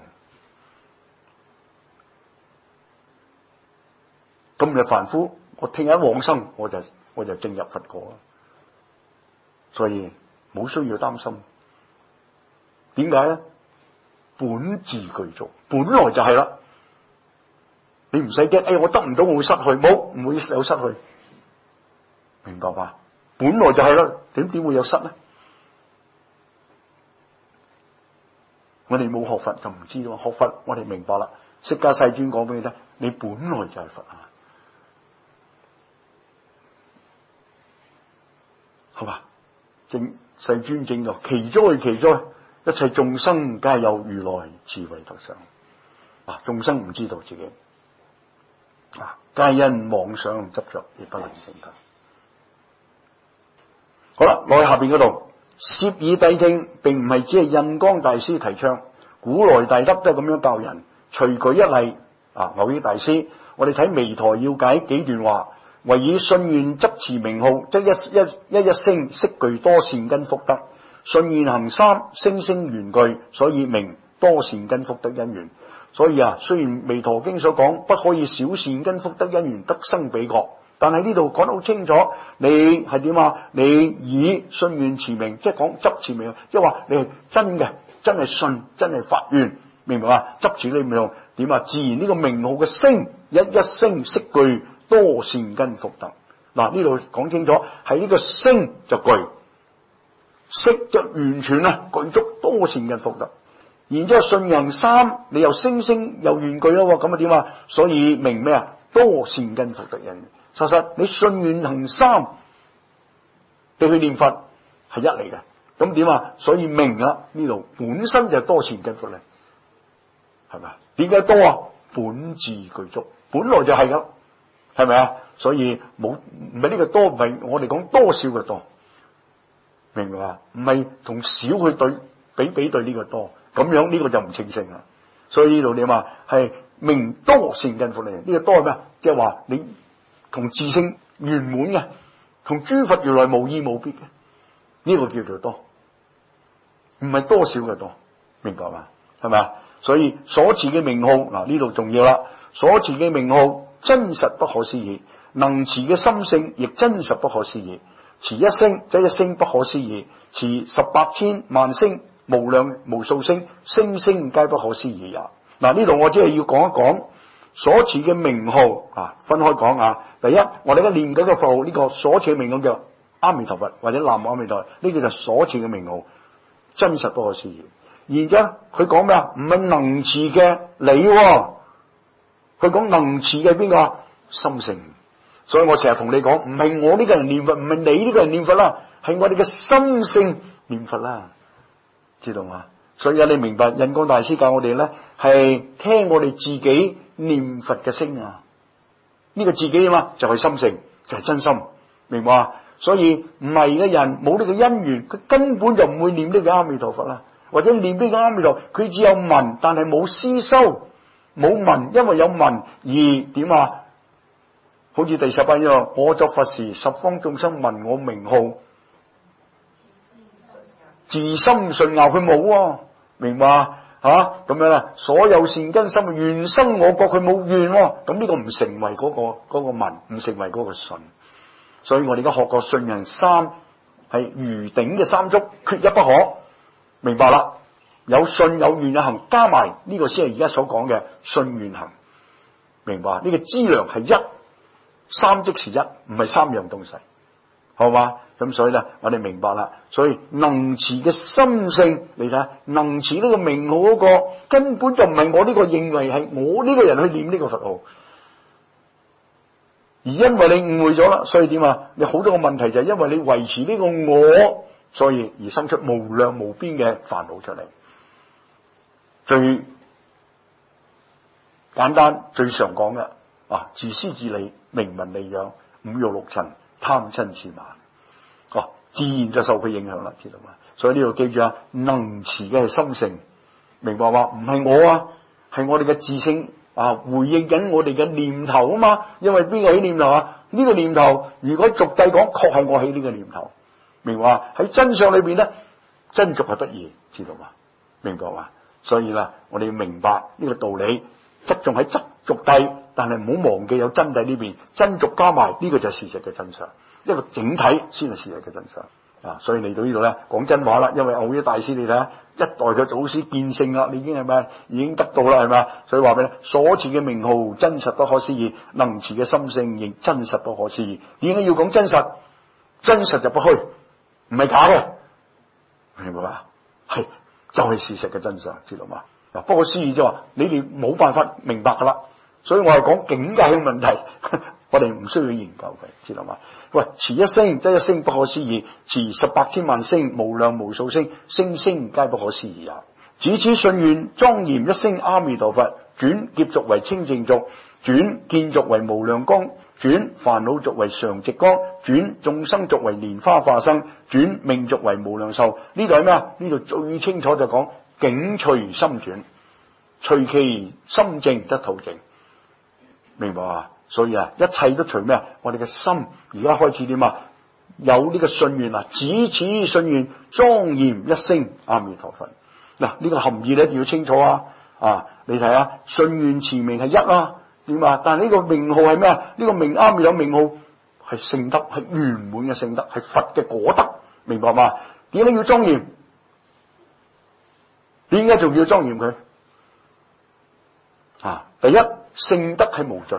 今日凡夫，我聽一往生，我就我就證入佛果。所以冇需要擔心。點解咧？本自具足，本來就係啦。你唔使驚，哎，我得唔到，我會失去，冇，唔會有失去。明白吧？本來就係啦，點點會有失咧？我哋冇學佛就唔知咯，學佛我哋明白啦。釋迦世尊講俾你聽，你本來就係佛啊，好吧？正世尊正道，奇哉奇哉，一切眾生皆有如來智慧德相。啊，眾生唔知道自己，啊，皆因妄想執着而不能證得。好啦，落去下邊嗰度，攝耳諦聽，並唔係只係印光大師提倡，古來大德都係咁樣教人。隨舉一例，啊，蕅益大師，我哋睇《彌陀要解》幾段話。唯以信願執持名號，即一一一一聲，悉具多善根福德。信願行三，聲聲緣具，所以名多善根福德因緣。所以啊，雖然《彌陀經》所講不可以少善根福德因緣得生彼國，但係呢度講得好清楚，你係點啊？你以信願持名，即係講執持名號，即係話你係真嘅，真係信，真係發願，明唔明啊？執持你名號點啊？自然呢個名號嘅聲，一一聲悉具多善根福德。嗱，呢度講清楚，係呢個聲就具，識就完全啊具足多善根福德。然之後信行三，你又聲聲又緣具咯，咁啊點啊？所以明咩啊？多善根福德因。實實你信願行三，你去念佛係一嚟嘅，咁點啊？所以明啦，呢度本身就多善根福德，係咪啊？點解多啊？本自具足，本來就係噶。係咪啊？所以冇唔係呢個多，唔係我哋講多少嘅多，明唔明啊？唔係同少去對比比對呢個多，咁樣呢個就唔清晰啦。所以呢度你話係明多善根福德，呢個多係咩？即係話你同自性圓滿嘅，同諸佛如來無異無別嘅，呢個叫做多，唔係多少嘅多，明白嘛？係咪啊？所以所持嘅名號嗱，呢度重要啦，所持嘅名號真實不可思議，能持嘅心性亦真實不可思議。持一聲即一聲不可思議，持十八千萬聲無量無數聲，聲聲皆不可思議也。嗱，呢度我只係要講一講所持嘅名號啊，分開講啊。第一，我哋而家念緊個佛號，呢、這個所持嘅名號叫阿彌陀佛或者南無阿彌陀佛，呢個就所持嘅名號，真實不可思議。然之後佢講咩啊？唔係能持嘅你、哦。佢講能持嘅邊個？心性。所以我成日同你講，唔係我呢個人念佛，唔係你呢個人念佛啦，係我哋嘅心性念佛啦，知道嘛？所以你明白印光大師教我哋咧，係聽我哋自己念佛嘅聲啊。呢、這個自己啊嘛，就係、是、心性，就係、是、真心，明白嘛？所以唔係嘅人冇呢個因緣，佢根本就唔會念呢個阿彌陀佛啦，或者念呢個阿彌陀佛，佢只有聞，但係冇思修。冇聞，因為有聞而點啊？好似第十八樣，我作佛時，十方眾生聞我名號， 自心信拗，佢冇喎，明白啊？吓咁樣啦，所有善根心原生我國，佢冇怨喎，咁呢個唔成為嗰、那個嗰、那個文，唔成為嗰個信。所以我哋而家學過信人三係如鼎嘅三足，缺一不可，明白啦？有信有願有行，加埋呢、這個先係而家所講嘅信願行，明白？呢、這個資糧係一，三即是一，唔係三樣東西，好嘛？咁所以咧，我哋明白啦。所以能持嘅心性，你睇下，能持呢個名號嗰個根本就唔係我呢個認為係我呢個人去念呢個佛號，而因為你誤會咗啦，所以點啊？你好多個問題就係因為你維持呢個我，所以而生出無量無邊嘅煩惱出嚟。最簡單、最常講嘅啊，自私自利、名聞利養、五欲六塵、貪嗔癡慢。哦，自然就受佢影響啦，知道嘛？所以呢度記住啊，能持嘅係心性，明白話？唔係我啊，係我哋嘅自性啊，回應緊我哋嘅念頭啊嘛。因為邊個起念頭啊？呢、這個念頭，如果俗諦講，確係我起呢個念頭，明白話？喺真相裏邊咧，真俗係不二，知道嘛？明白話？所以啦，我哋要明白呢個道理，側重喺側俗諦，但係唔好忘記有真諦呢邊，真俗加埋呢、這個就係事實嘅真相。一個整體先係事實嘅真相啊！所以嚟到呢度咧，講真話啦，因為奧一大師你睇下，一代嘅祖師見性啦，你已經係咪已經得到啦，係咪？所以話俾你，所持嘅名號真實不可思議，能持嘅心性亦真實不可思議。點解要講真實？真實就不虛，唔係假嘅，明白嘛？係就係、是、事實嘅真相，知道嘛？嗱，不可思議就話你哋冇辦法明白噶啦，所以我係講境界嘅問題，我哋唔需要研究佢，知道嘛？喂，持一聲即一聲不可思議，持十百千萬聲無量無數聲，聲聲皆不可思議也。只此信願莊嚴一聲阿彌陀佛，轉劫濁為清淨濁，轉見濁為無量光，轉煩惱濁為常寂光，轉眾生濁為蓮花化生，轉命濁為無量壽。呢度係咩啊？呢度最清楚就講境隨心轉，隨其心淨則土淨，明白啊？所以啊，一切都隨咩啊？我哋嘅心而家開始點啊？有呢個信願啊，只此信願莊嚴一聲阿彌陀佛。嗱，呢個含義你一定要清楚啊！啊，你睇下，信願持名係一啊，點啊？但係呢個名號係咩啊？呢、這個名啱有名號係聖德，係圓滿嘅聖德，係佛嘅果德，明白嘛？點解要莊嚴？點解仲要莊嚴佢？啊，第一，聖德係無盡。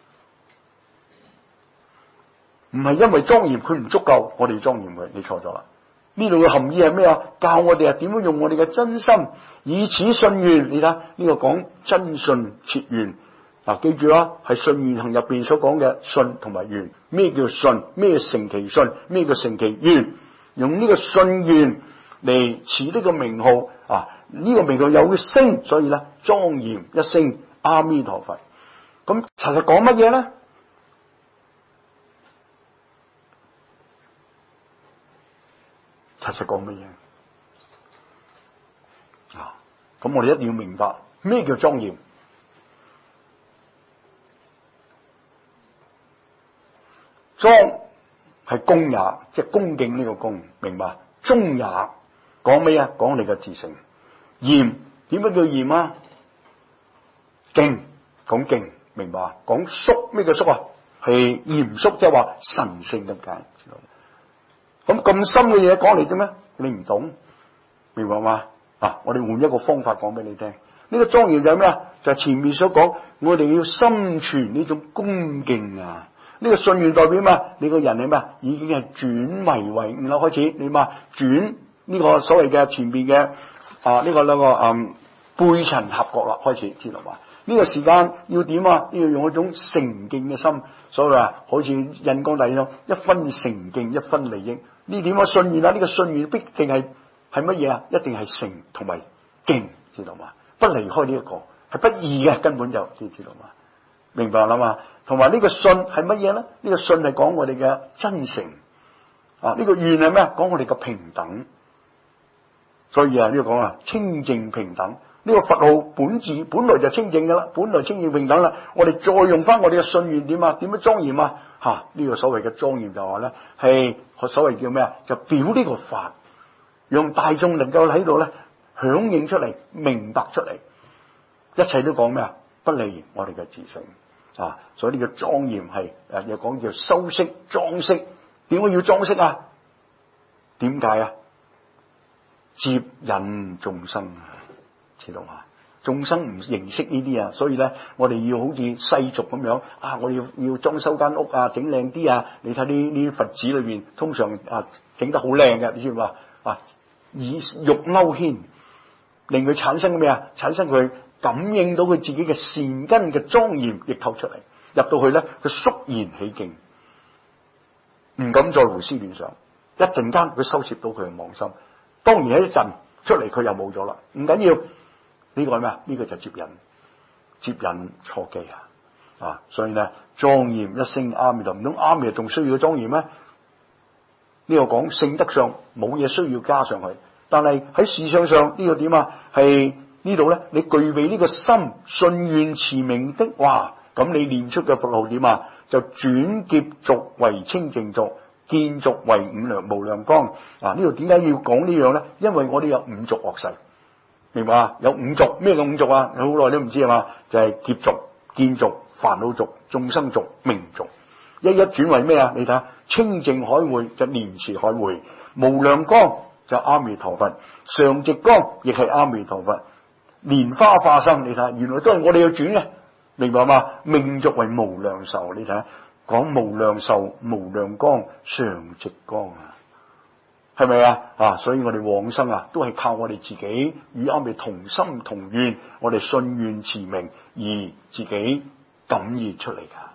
唔係因為莊嚴佢唔足夠，我哋要莊嚴佢，你錯咗啦。呢度嘅含義係咩啊？教我哋啊點樣用我哋嘅真心，以此信願。你睇呢個講真信切願，嗱、啊、記住啦，係信願行入邊所講嘅信同埋願。咩叫信？咩成其信？咩叫成其願？用呢個信願嚟持呢個名號啊！呢、這個名號有聲，所以咧莊嚴一聲阿彌陀佛。咁查實講乜嘢咧？查實講乜嘢啊？咁我哋一定要明白咩叫莊嚴。莊係恭也，即係恭敬呢個恭，明白？忠也講咩啊？講你嘅自性。嚴點解叫嚴啊？敬講敬，明白？講肅咩叫肅啊？係嚴肅，即係話神聖咁解。咁咁深嘅嘢講嚟嘅咩？你唔懂，明白嘛？啊，我哋換一個方法講俾你聽。呢、這個莊嚴就係咩啊？就係、是、前面所講，我哋要心存呢種恭敬啊。呢、這個信願代表咩？你個人係咩？已經係轉迷為悟啦，開始你嘛轉呢個所謂嘅前邊嘅啊呢、這個兩個嗯背塵合覺啦，開始知道嘛？呢、這個時間要點啊？要用一種誠敬嘅心，所以話好似印光大師一分誠敬，一分利益。呢點啊信願啊？呢、這個信願必定係係乜嘢啊？一定係誠同埋敬，知道嘛？不離開呢、這、一個係不二嘅，根本就知知道嘛？明白啦嘛？同埋呢個信係乜嘢咧？呢、這個信係講我哋嘅真誠啊！呢、這個願係咩？講我哋嘅平等。所以啊，呢、這個講啊清淨平等。呢、這個佛號本字本來就清淨噶啦，本來清淨平等啦。我哋再用翻我哋嘅信願點啊？點樣莊嚴啊？吓，呢個所謂嘅莊嚴就話咧係所謂叫咩啊？就表呢個法， 讓大眾能夠喺度咧響應出嚟，明白出嚟，一切都講咩啊？不離我哋嘅自性啊！所以呢個莊嚴係誒又講叫修飾裝飾，點解要裝飾啊？點解啊？接引眾生啊，知道嘛？眾生唔認識呢啲啊，所以咧我哋要好似世俗咁樣啊，我哋要要裝修間屋啊，整靚啲啊！你睇呢呢啲佛寺裏邊，通常啊整得好靚嘅，你知唔知啊？啊，以欲勾牽，令佢產生咩啊？產生佢感應到佢自己嘅善根嘅莊嚴溢透出嚟，入到去咧，佢肅然起敬，唔敢再胡思亂想。一陣間佢收攝到佢嘅妄心，當然喺一陣出嚟佢又冇咗啦，唔緊要。呢個係咩啊？呢個就接引，接引錯記啊！啊，所以咧莊嚴一聲阿彌陀，唔通阿彌陀仲需要莊嚴咩？呢個講性德上冇嘢需要加上去，但係喺事相上呢個點啊？係呢度咧，你具備呢個心信願持名的話，咁你念出嘅佛號點啊？就轉劫濁為清淨濁，見濁為五量無量光啊！呢度點解要講呢樣咧？因為我哋有五濁惡世。明白啊？有五濁，咩叫五濁啊？好耐都唔知係嘛？就係劫濁、見濁、煩惱濁、眾生濁、名濁，一一轉為咩啊？你睇下，清淨海會就蓮池海會，無量光就阿彌陀佛，常寂光亦係阿彌陀佛，蓮花化生，你睇下，原來都係我哋要轉嘅，明白嘛？名濁為無量壽，你睇下，講無量壽、無量光、常寂光啊！係咪啊？啊，所以我哋往生啊，都係靠我哋自己與阿彌同心同願，我哋信願持名而自己感應出嚟噶。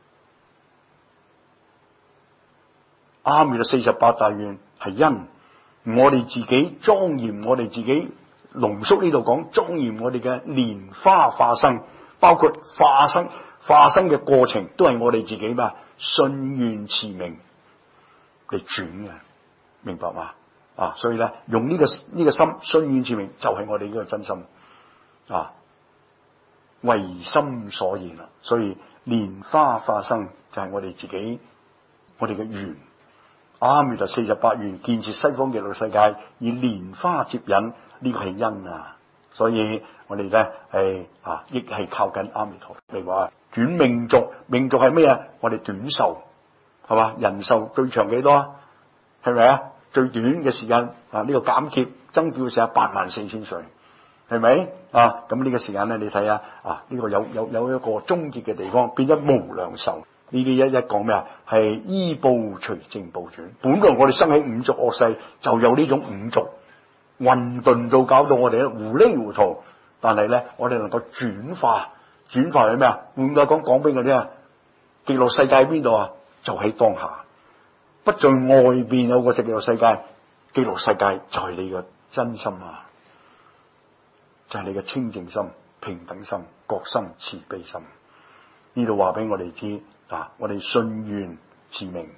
阿彌陀四十八大願係因我哋自己莊嚴，我哋自己濃縮呢度講莊嚴我哋嘅蓮花化生，包括化生化生嘅過程都係我哋自己嘛信願持名嚟轉嘅。明白嘛？啊，所以咧，用呢、這個呢、這個心信願持名就係我哋呢個真心啊，唯心所現啦。所以蓮花化生就係我哋自己，我哋嘅願。阿彌陀四十八願建設西方極樂世界，以蓮花接引，呢、這個係因啊。所以我哋咧係啊，亦係靠緊阿彌陀佛。例如話轉命濁，命濁係咩啊？我哋短壽係嘛？人壽最長幾多啊？係咪啊？最短嘅時間啊，呢、這個減劫增叫成八萬四千歲，係咪啊？咁呢個時間咧，你睇下啊，呢、這個有有有一個終結嘅地方，變咗無量壽。呢啲一一講咩啊？係依報隨正報轉。本來我哋生喺五濁惡世，就有呢種五濁混沌到搞到我哋咧糊裡糊塗。但係咧，我哋能夠轉化，轉化係咩啊？換句講，講俾佢聽啊，極樂世界喺邊度啊？就喺當下。不在外邊有個極樂世界，極樂世界就係你嘅真心啊，就係、是、你嘅清淨心、平等心、覺心、慈悲心。呢度話俾我哋知啊，我哋信願持名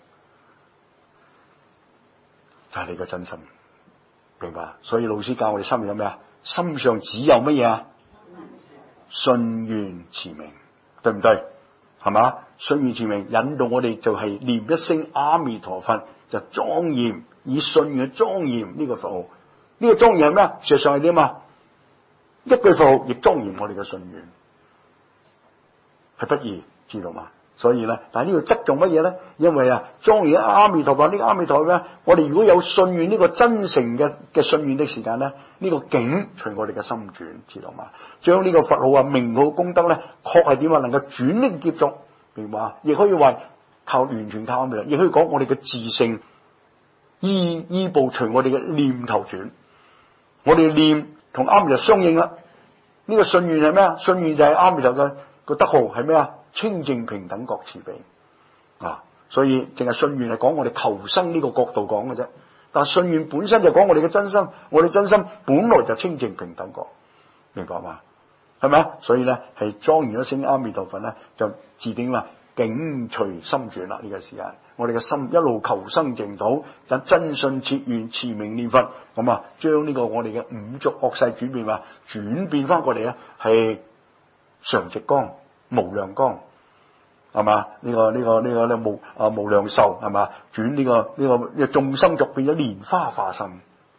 就係、是、你嘅真心，明白？所以老師教我哋心入有咩啊？心上只有乜嘢啊？信願持名，對唔對？係嘛？信願持名引導我哋就係念一聲阿彌陀佛，就莊嚴以信願莊嚴呢個佛號。呢、這個莊嚴係咩？事實上係點啊？一句佛號亦莊嚴我哋嘅信願，係不易知道嘛？所以咧，但係呢個側重乜嘢咧？因為啊，莊嚴阿彌陀佛呢、這個阿彌陀佛咧，我哋如果有信願呢個真誠嘅嘅信願的時間咧，呢、這個境隨我哋嘅心轉，知道嘛？將呢個佛號啊名號功德咧，確係點啊？能夠轉呢劫濁，明白？亦可以話靠完全靠阿彌陀，亦可以講我哋嘅自性依依報隨我哋嘅念頭轉，我哋念同阿彌陀相應啦。呢、這個信願係咩啊？信願就係阿彌陀嘅個德號係咩啊？清淨平等覺慈悲啊！所以淨係信願係講我哋求生呢個角度講嘅啫。但係信願本身就講我哋嘅真心，我哋真心本來就清淨平等覺，明白嘛？係咪啊？所以咧係莊嚴咗聲阿彌陀佛咧，就自定話境隨心轉啦。呢、這個時間，我哋嘅心一路求生淨土，就真信切願持名念佛，咁啊，將呢個我哋嘅五濁惡世轉變話轉變翻過嚟啊，係常寂光、無量光，係嘛？呢、這個呢、這個呢、這個咧無啊無量壽，係嘛？轉呢、這個呢、這個呢、這個眾生濁變咗蓮花化生，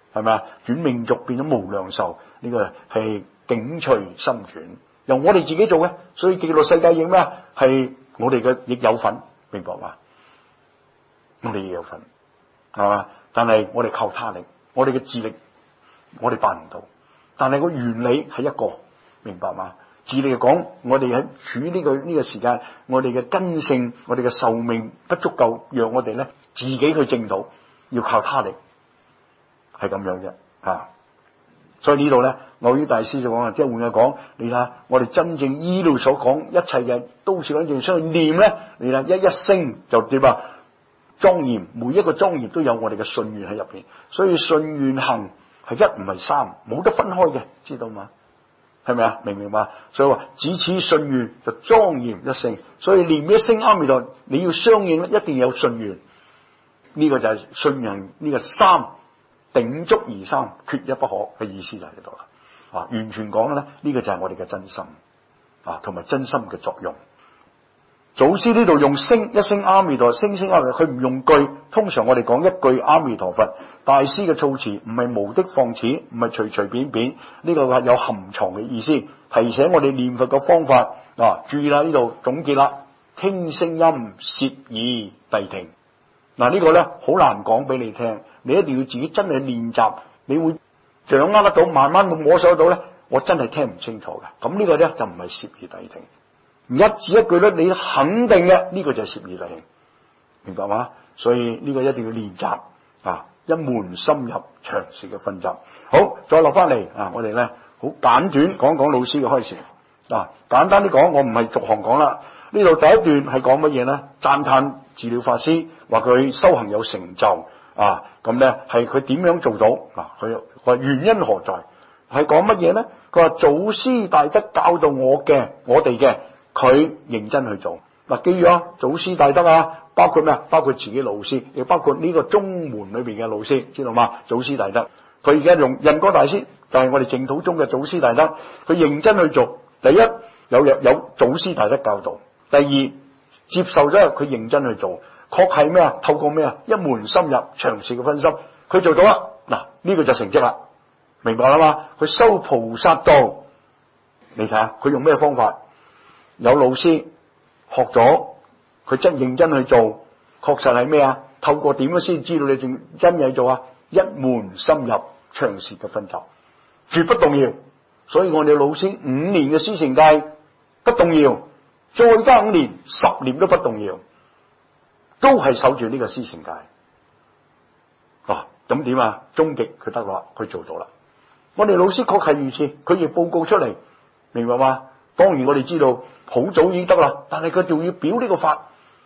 係咪啊？轉命俗變咗無量壽，呢、這個係境隨心轉，由我哋自己做嘅。所以記錄世界影咩啊？係我哋嘅亦有份，明白嘛？我哋亦有份，係嘛？但係我哋靠他力，我哋嘅智力，我哋辦唔到。但係個原理係一個，明白嘛？智力嚟講，我哋喺處呢、這個呢、這個時間，我哋嘅根性，我哋嘅壽命不足夠，讓我哋咧自己去證到，要靠他力，係咁樣啫啊！所以呢度咧，偶爾大師就講啊，即係換句講，你睇我哋真正依度所講一切嘅都市穩正相去念咧，你睇一一聲就點啊？莊嚴，每一個莊嚴都有我哋嘅信願喺入邊，所以信願行係一唔係三，冇得分開嘅，知道嘛？係咪啊？明唔明白？所以話只此信願就莊嚴一聲，所以念一聲阿彌陀，你要相應一定有信願，呢、這個就係信願呢個三鼎足而三，缺一不可嘅意思就喺度啦。啊，完全講咧，呢、這個就係我哋嘅真心啊，同埋真心嘅作用。祖師呢度用聲一聲阿彌陀，聲聲阿彌陀，佢唔用句。通常我哋講一句阿彌陀佛，大師嘅措辭唔係無的放矢，唔係隨隨便便，呢、這個係有含藏嘅意思，提醒我哋念佛嘅方法。啊，注意啦，呢度總結啦，聽聲音，攝耳諦聽。嗱、啊，這個、呢個咧好難講俾你聽，你一定要自己真係練習，你會掌握得到，慢慢咁摸索得到咧。我真係聽唔清楚嘅，咁呢個咧就唔係攝耳諦聽。一字一句咧，你肯定嘅，呢、這個就係攝耳諦聽，明白嗎？所以呢個一定要練習啊，一門深入，長時嘅訓習。好，再落翻嚟啊，我哋咧好簡短講講老師嘅開示啊，簡單啲講，我唔係逐行講啦。呢度第一段係講乜嘢咧？讚歎智了法師，話佢修行有成就啊，咁咧係佢點樣做到啊？佢話原因何在？係講乜嘢咧？佢話祖師大德教導我嘅，我哋嘅。佢認真去做嗱，記住啊，祖師大德啊，包括咩啊？包括自己老師，亦包括呢個宗門裏邊嘅老師，知道嗎？祖師大德，佢而家用印光大師，就係、是、我哋淨土宗嘅祖師大德，佢認真去做。第一，有有有祖師大德教導；第二，接受咗佢認真去做，確係咩啊？透過咩啊？一門深入，長時嘅分心，佢做到啦。嗱，呢、這個就成績啦，明白啦嘛？佢修菩薩道，你睇下佢用咩方法？有老師學咗，佢真認真去做，確實係咩啊？透過點樣先知道你仲真嘢做啊？一門深入，長時嘅分習，絕不動搖。所以我哋老師五年嘅師承戒不動搖，再加五年，十年都不動搖，都係守住呢個師承戒。啊，咁點啊？終極佢得啦，佢做到啦。我哋老師確係如此，佢亦報告出嚟，明白嗎？當然我哋知道好早已經得啦，但係佢仲要表呢個法，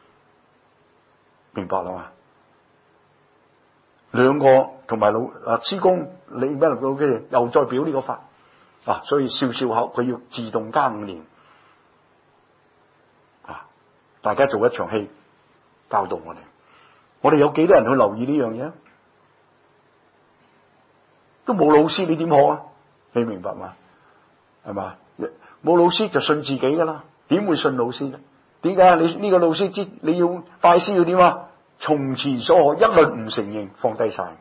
明白啦嘛？兩個同埋老啊師公，你咩老嘅又再表呢個法啊，所以笑笑口佢要自動加五年啊！大家做一場戲教導我哋，我哋有幾多人去留意呢樣嘢？都冇老師，你點學啊？你明白嘛？係嘛？冇老師就信自己噶啦，點會信老師咧？點解？你呢個老師知你要拜師要點啊？從前所學一律唔承認，放低晒。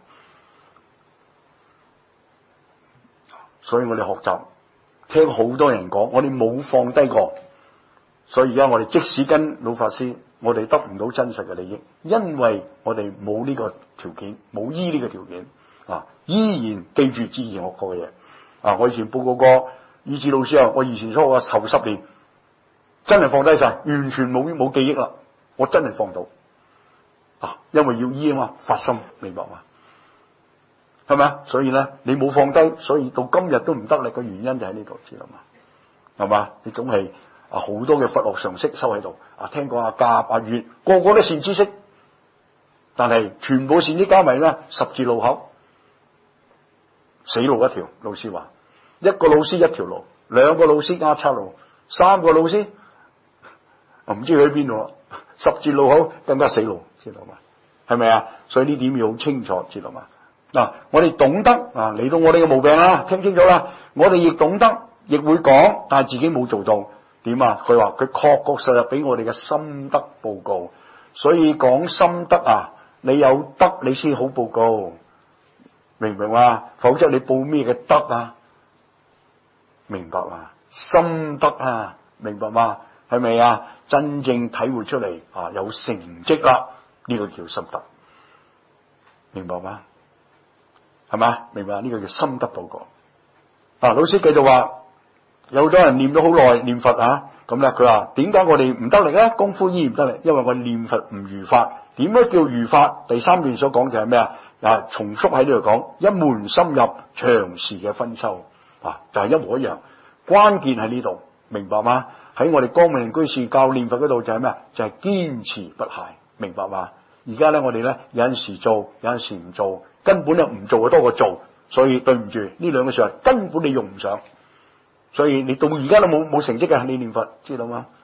所以我哋學習聽好多人講，我哋冇放低過。所以而家我哋即使跟老法師，我哋得唔到真實嘅利益，因為我哋冇呢個條件，冇依呢個條件啊，依然記住之前學過嘅嘢啊！我以前報告過。以至老師啊，我以前所學頭十年真係放低晒，完全冇冇記憶啦。我真係放到啊，因為要醫啊嘛，發心明白嘛，係咪啊？所以咧，你冇放低，所以到今日都唔得力嘅原因就喺呢度，知道嘛？係嘛？你總係啊好多嘅佛學常識收喺度啊，聽講阿甲阿乙個個都善知識，但係全部善知加埋咧，十字路口死路一條。老師話。一個老師一條路，兩個老師加七路，三個老師唔知去邊度咯。十字路口更加死路，知道嘛？係咪啊？所以呢點要好清楚，知道嘛？嗱、啊，我哋懂得啊，嚟到我哋嘅毛病啦，聽清楚啦。我哋亦懂得，亦會講，但係自己冇做到。點啊？佢話佢確確實實俾我哋嘅心得報告，所以講心得啊，你有得你先好報告。 明唔明啊？否則你報咩嘅德啊？明白嘛？心得啊，明白嘛？係咪啊？真正體會出嚟啊，有成績啦，呢、這個叫心得，明白嗎？係嘛？明白？呢、這個叫心得報告。啊，老師繼續話，有好多人念咗好耐念佛啊，咁咧佢話點解我哋唔得力咧？功夫依然唔得力，因為我念佛唔如法。點樣叫如法？第三段所講就係咩啊？啊，重複喺呢度講，一門深入，長時嘅分修啊，就係、是、一模一樣。關鍵喺呢度，明白嗎？喺我哋光明居士教念佛嗰度就係咩啊？就係、是、堅持不懈，明白嗎？而家咧我哋咧有陣時做，有陣時唔做，根本就唔做就多過做，所以對唔住呢兩個說話根本你用唔上，所以你到而家都冇冇成績嘅，你念佛知道嗎？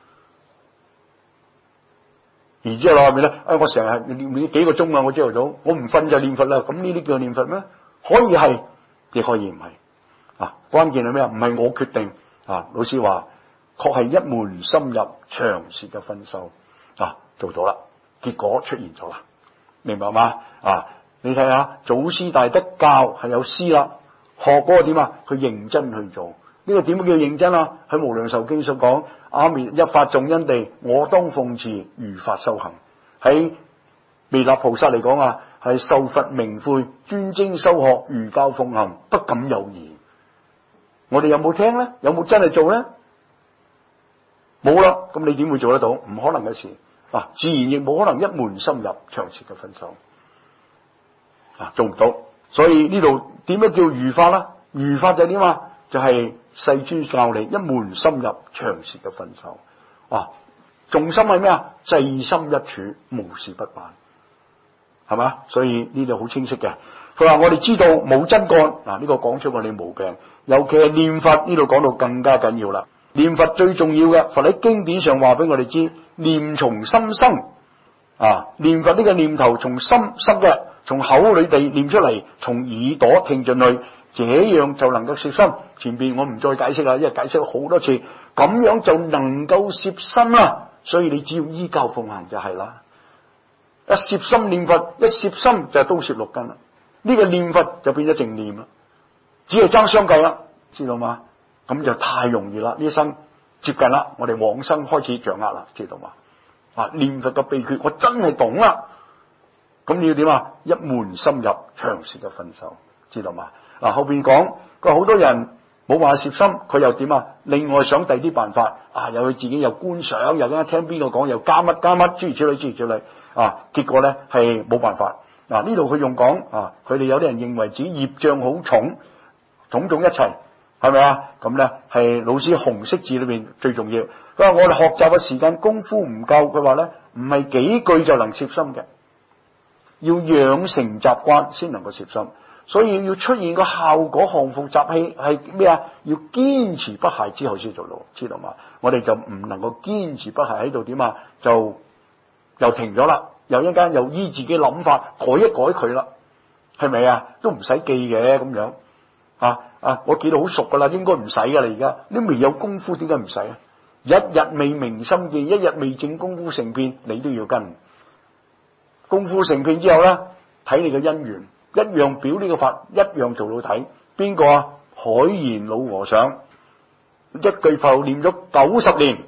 然之後落面咧，哎，我成日念念幾個鐘啊！我朝頭早我唔瞓就念佛啦，咁呢啲叫念佛咩？可以係，亦可以唔係啊。關鍵係咩啊？唔係我決定啊。老師話，確係一門深入長時嘅分修啊，做到啦，結果出現咗啦，明白嗎？啊，你睇下祖師大德教係有師啦，學嗰個點啊？佢認真去做，呢、這個點叫認真啊？喺無量壽經所講。阿彌一法眾因地，我當奉持如法修行。喺彌勒菩薩嚟講啊，係受佛明悔，專精修學，如教奉行，不敢有異。我哋有冇聽咧？有冇真係做咧？冇啦，咁你點會做得到？唔可能嘅事啊！自然亦冇可能一門深入長時嘅分修啊，做唔到。所以呢度點樣叫如法啦？如法就係點啊？就係世尊教你一門深入長時嘅分修啊，重心係咩啊？制心一處，無事不辦，係嘛？所以呢度好清晰嘅。佢話我哋知道冇真幹嗱，呢、啊這個講出我哋毛病，尤其係念佛呢度講到更加緊要啦。念佛最重要嘅，佛喺經典上話俾我哋知，念從心生啊，念佛呢個念頭從心生嘅，從口裏地念出嚟，從耳朵聽進去。這樣就能夠攝心。前邊我唔再解釋啦，因為解釋好多次，咁樣就能夠攝心啦。所以你只要依教奉行就係啦。一攝心念佛，一攝心就係都攝六根啦。呢、這個念佛就變咗正念啦，只係爭相計啦，知道嗎？咁就太容易啦。呢一生接近啦，我哋往生開始掌握啦，知道嗎？啊，念佛嘅秘訣我真係懂啦。咁你要點啊？一門深入，長時嘅分修，知道嗎？嗱、啊，後邊講佢好多人冇辦法攝心，佢又點啊？另外想第啲辦法啊，又佢自己又觀想，又啱聽邊個講，又加乜加乜，諸如此類，諸如此類啊。結果咧係冇辦法。嗱，呢度佢用講啊，佢哋有啲人認為自己業障好重，種種一齊，係咪啊？咁咧係老師紅色字裏邊最重要。佢話我哋學習嘅時間功夫唔夠，佢話咧唔係幾句就能攝心嘅，要養成習慣先能夠攝心。所以要出現個效果，降伏習氣係咩啊？要堅持不懈之後先做到，知道嘛？我哋就唔能夠堅持不懈喺度點啊？就又停咗啦，又一陣間又依自己諗法改一改佢啦，係咪啊？都唔使記嘅咁樣啊啊！我記得好熟噶啦，應該唔使噶啦。而家你未有功夫，點解唔使啊？一日未明心記，一日未整功夫成片，你都要跟功夫成片之後咧，睇你嘅因緣。一樣表呢個法，一樣做到睇。邊個啊？海賢老和尚一句佛念咗九十年，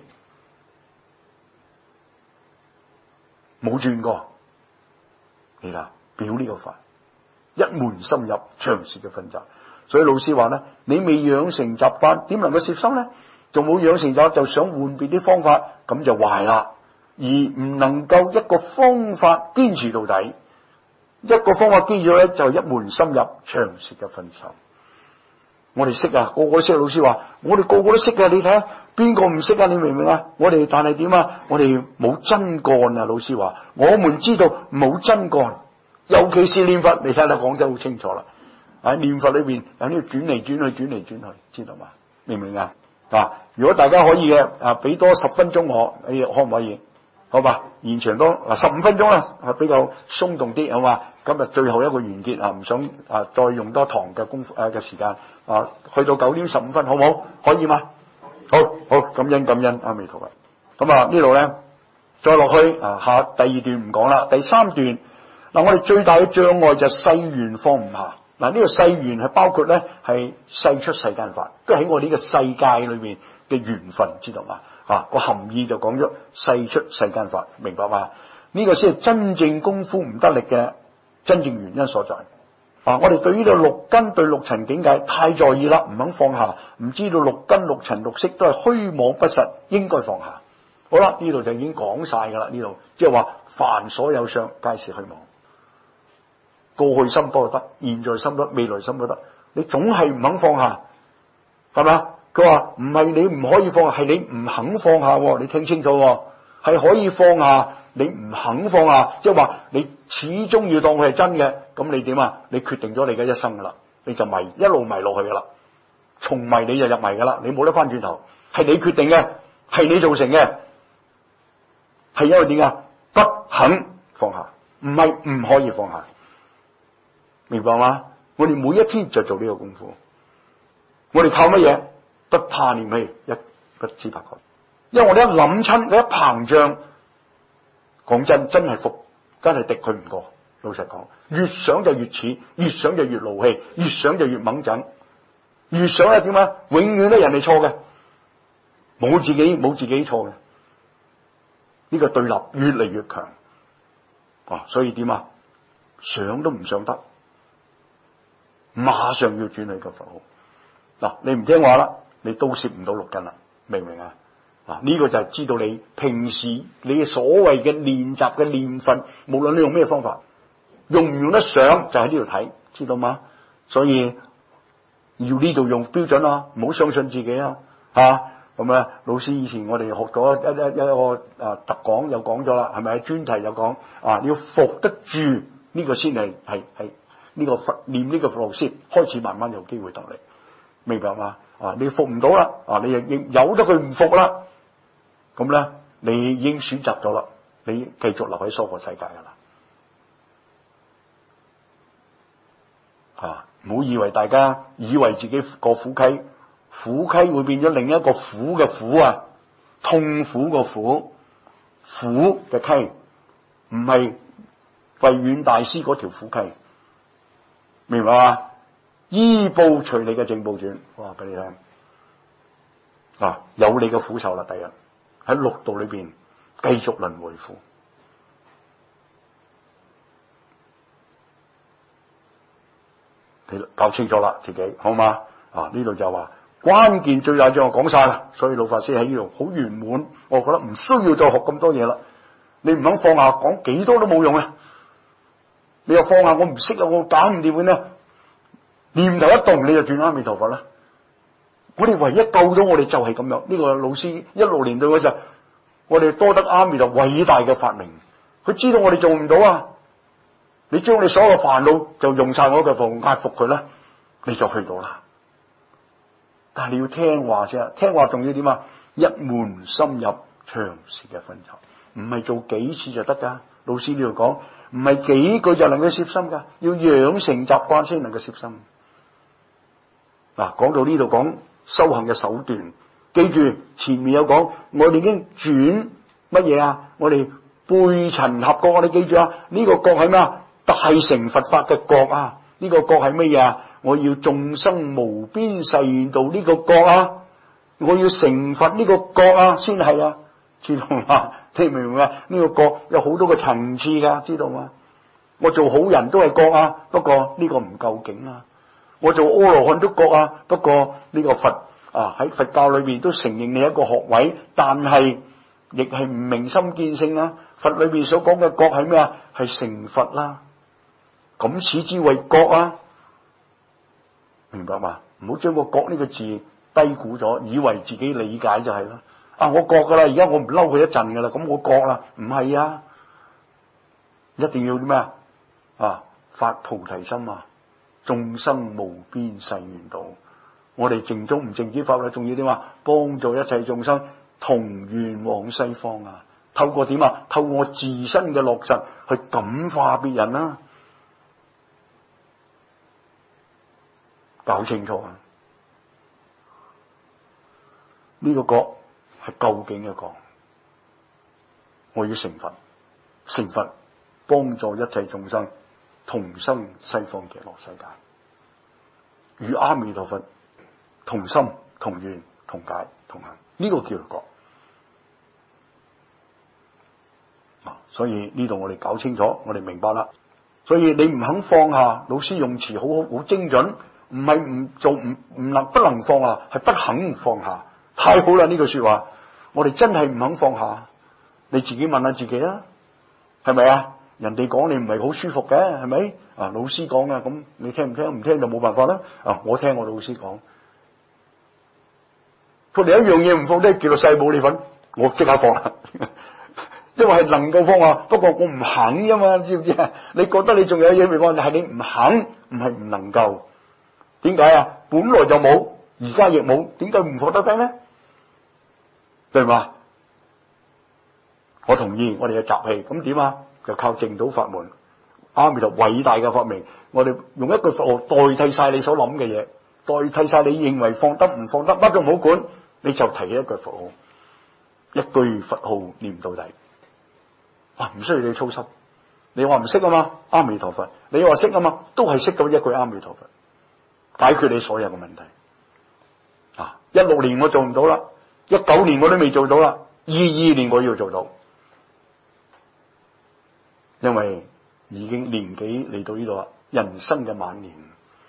冇轉過。你睇表呢個法，一門深入，長時嘅分習。所以老師話咧，你未養成習慣，點能夠攝心咧？仲冇養成咗，就想換別啲方法，咁就壞啦。而唔能夠一個方法堅持到底。一個方法基礎咧就一門深入長時嘅分修。我哋識啊，個個都識。老師話我哋個個都識嘅，你睇下邊個唔識啊？你明唔明啊？我哋但係點啊？我哋冇真幹啊！老師話我們知道冇真幹，尤其是念佛，你睇下講得好清楚啦。喺念佛裏邊有啲轉嚟轉去，轉嚟轉去，知道嘛？明唔明啊？啊，如果大家可以嘅啊，俾多十分鐘我，你可唔可以？好吧，現場多嗱十五分鐘啦，係比較鬆動啲，好嘛？今日最後一個完結啊，唔想啊再用多堂嘅功夫誒嘅時間啊，去到九點十五分，好唔好？可以嗎？好好，感恩感恩，阿彌陀佛。咁啊呢度咧，再落去啊下第二段唔講啦，第三段嗱、啊，我哋最大嘅障礙就係世緣放唔下， 嗱，呢個世緣係包括咧係世出世間法，都喺我呢個世界裏面嘅緣分，知道嘛？啊，個含義就講咗世出世間法，明白嘛？呢、這個先係真正功夫唔得力嘅真正原因所在。啊，我哋對呢個六根對六塵境界太在意啦，唔肯放下，唔知道六根六塵六識都係虛妄不實，應該放下。好啦，呢度就已經講晒噶啦，呢度即係話凡所有相，皆是虛妄。過去心不得，現在心不得，未來心不得，你總係唔肯放下，係咪？佢話唔係你唔可以放下，係你唔肯放下。你聽清楚，係可以放下，你唔肯放下，即係話你始終要當佢係真嘅。咁你點啊？你決定咗你嘅一生噶啦，你就迷一路迷落去噶啦，從迷你就入迷噶啦，你冇得翻轉頭，係你決定嘅，係你造成嘅，係因為點啊？不肯放下，唔係唔可以放下。明白嗎？我哋每一天就做呢個功夫，我哋靠乜嘢？不怕念起，一不知不覺。因為我哋一諗親，你一膨脹，講真，真係服，真係敵佢唔過。老實講，越想就越似，越想就越勞氣，越想就越猛整，越想係點啊？永遠都人哋錯嘅，冇自己冇自己錯嘅。呢個對立越嚟越強，啊！所以點啊？想都唔想得。馬上要轉你個佛號嗱，你唔聽話啦，你都攝唔到六根啦，明唔明啊？啊，呢個就係知道你平時你所謂嘅練習嘅練訓，無論你用咩方法，用唔用得上就喺呢度睇，知道嗎？所以要呢度用標準啊，唔好相信自己啊，吓咁啊！老師以前我哋學咗一一一個啊特講又講咗啦，係咪？專題又講啊，要服得住呢個先係係係。呢、這個佛念呢個佛號先開始慢慢有機會得嚟，明白嘛？啊，你服唔到啦，啊，你又由得佢唔服啦，咁咧你已經選擇咗啦，你繼續留喺娑婆世界噶啦，啊，唔好以為大家以為自己過苦溪，苦溪會變咗另一個苦嘅苦啊，痛苦個苦，苦嘅溪，唔係慧遠大師嗰條苦溪。明白嘛？依報隨你嘅正報轉，哇！俾你聽啊，有你嘅苦受啦。第日喺六道裏邊繼續輪迴苦，你搞清楚啦，自己好嘛？啊，呢度就話關鍵最大將我講晒啦，所以老法師喺呢度好圓滿，我覺得唔需要再學咁多嘢啦。你唔肯放下，講幾多都冇用啊！你又放下，我唔識啊，我搞唔掂嘅呢？念頭一動你就轉阿彌陀佛啦。我哋唯一救到我哋就係咁樣。呢、這個老師一六年對嗰陣，我哋多得阿彌陀偉大嘅發明。佢知道我哋做唔到啊，你將你所有煩惱就用晒我嘅佛壓服佢啦，你就去到啦。但係你要聽話先，聽話仲要點啊？一門深入，長時嘅分集，唔係做幾次就得噶。老師呢度講。唔係幾句就能夠攝心噶，要養成習慣先能夠攝心。嗱，講到呢度講修行嘅手段，記住前面有講，我哋已經轉乜嘢啊？我哋背塵合覺，我哋記住啊，呢、這個覺係咩啊？大乘佛法嘅覺啊，呢、這個覺係乜嘢啊？我要眾生無邊誓願度呢個覺啊，我要成佛呢個覺啊，先係啊，知道嘛？聽明唔明啊？呢、這個覺有好多個層次噶，知道嗎？我做好人都係覺啊，不過呢個唔夠勁啊。我做阿羅漢都覺啊，不過呢個佛啊喺佛教裏邊都承認你一個學位，但係亦係唔明心見性啊。佛裏邊所講嘅覺係咩啊？係成佛啦，咁此之為覺啊，明白嘛？唔好將個覺呢個字低估咗，以為自己理解就係啦。啊！我覺噶啦，而家我唔嬲佢一陣噶啦，咁我覺啦，唔係啊，一定要啲咩啊？啊，發菩提心啊，眾生無邊誓願度。我哋淨宗唔淨止法律，仲要點啊？幫助一切眾生同願往西方啊！透過點啊？透過我自身嘅落實去感化別人啊！搞清楚啊！呢、這個覺係究竟嘅覺，我要成佛，成佛幫助一切眾生同生西方極樂世界。 與阿彌陀佛同心同願同解同行，呢、這個叫做覺。啊，所以呢度我哋搞清楚，我哋明白啦。所以你唔肯放下，老師用詞好好好精準，唔係唔做唔唔能不能放下，係不肯放下。太好啦呢句說話，我哋真係唔肯放下。你自己問下自己啦，係咪啊？人哋講你唔係好舒服嘅，係咪？啊，老師講啊，咁你聽唔聽？唔聽就冇辦法啦。啊，我聽我老師講，佢哋一樣嘢唔放低，叫到細冇你份，我即刻放啦。因為係能夠放下，不過我唔肯啫嘛，知唔知啊？你覺得你仲有嘢未放，係你唔肯，唔係唔能夠。點解啊？本來就冇，而家亦冇，點解唔放得低呢？對嘛？我同意，我哋嘅習氣咁點啊？就靠淨土法門，阿彌陀偉大嘅發明，我哋用一句佛號代替晒你所諗嘅嘢，代替晒你認為放得唔放得，乜都唔好管，你就提一句佛號，一句佛號念到底。啊，唔需要你操心。你話唔識啊嘛，阿彌陀佛；你話識啊嘛，都係識到一句阿彌陀佛，解決你所有嘅問題。啊，一六年我做唔到啦，一九年我都未做到啦，二二年我要做到，因為已經年紀嚟到呢度啦，人生嘅晚年，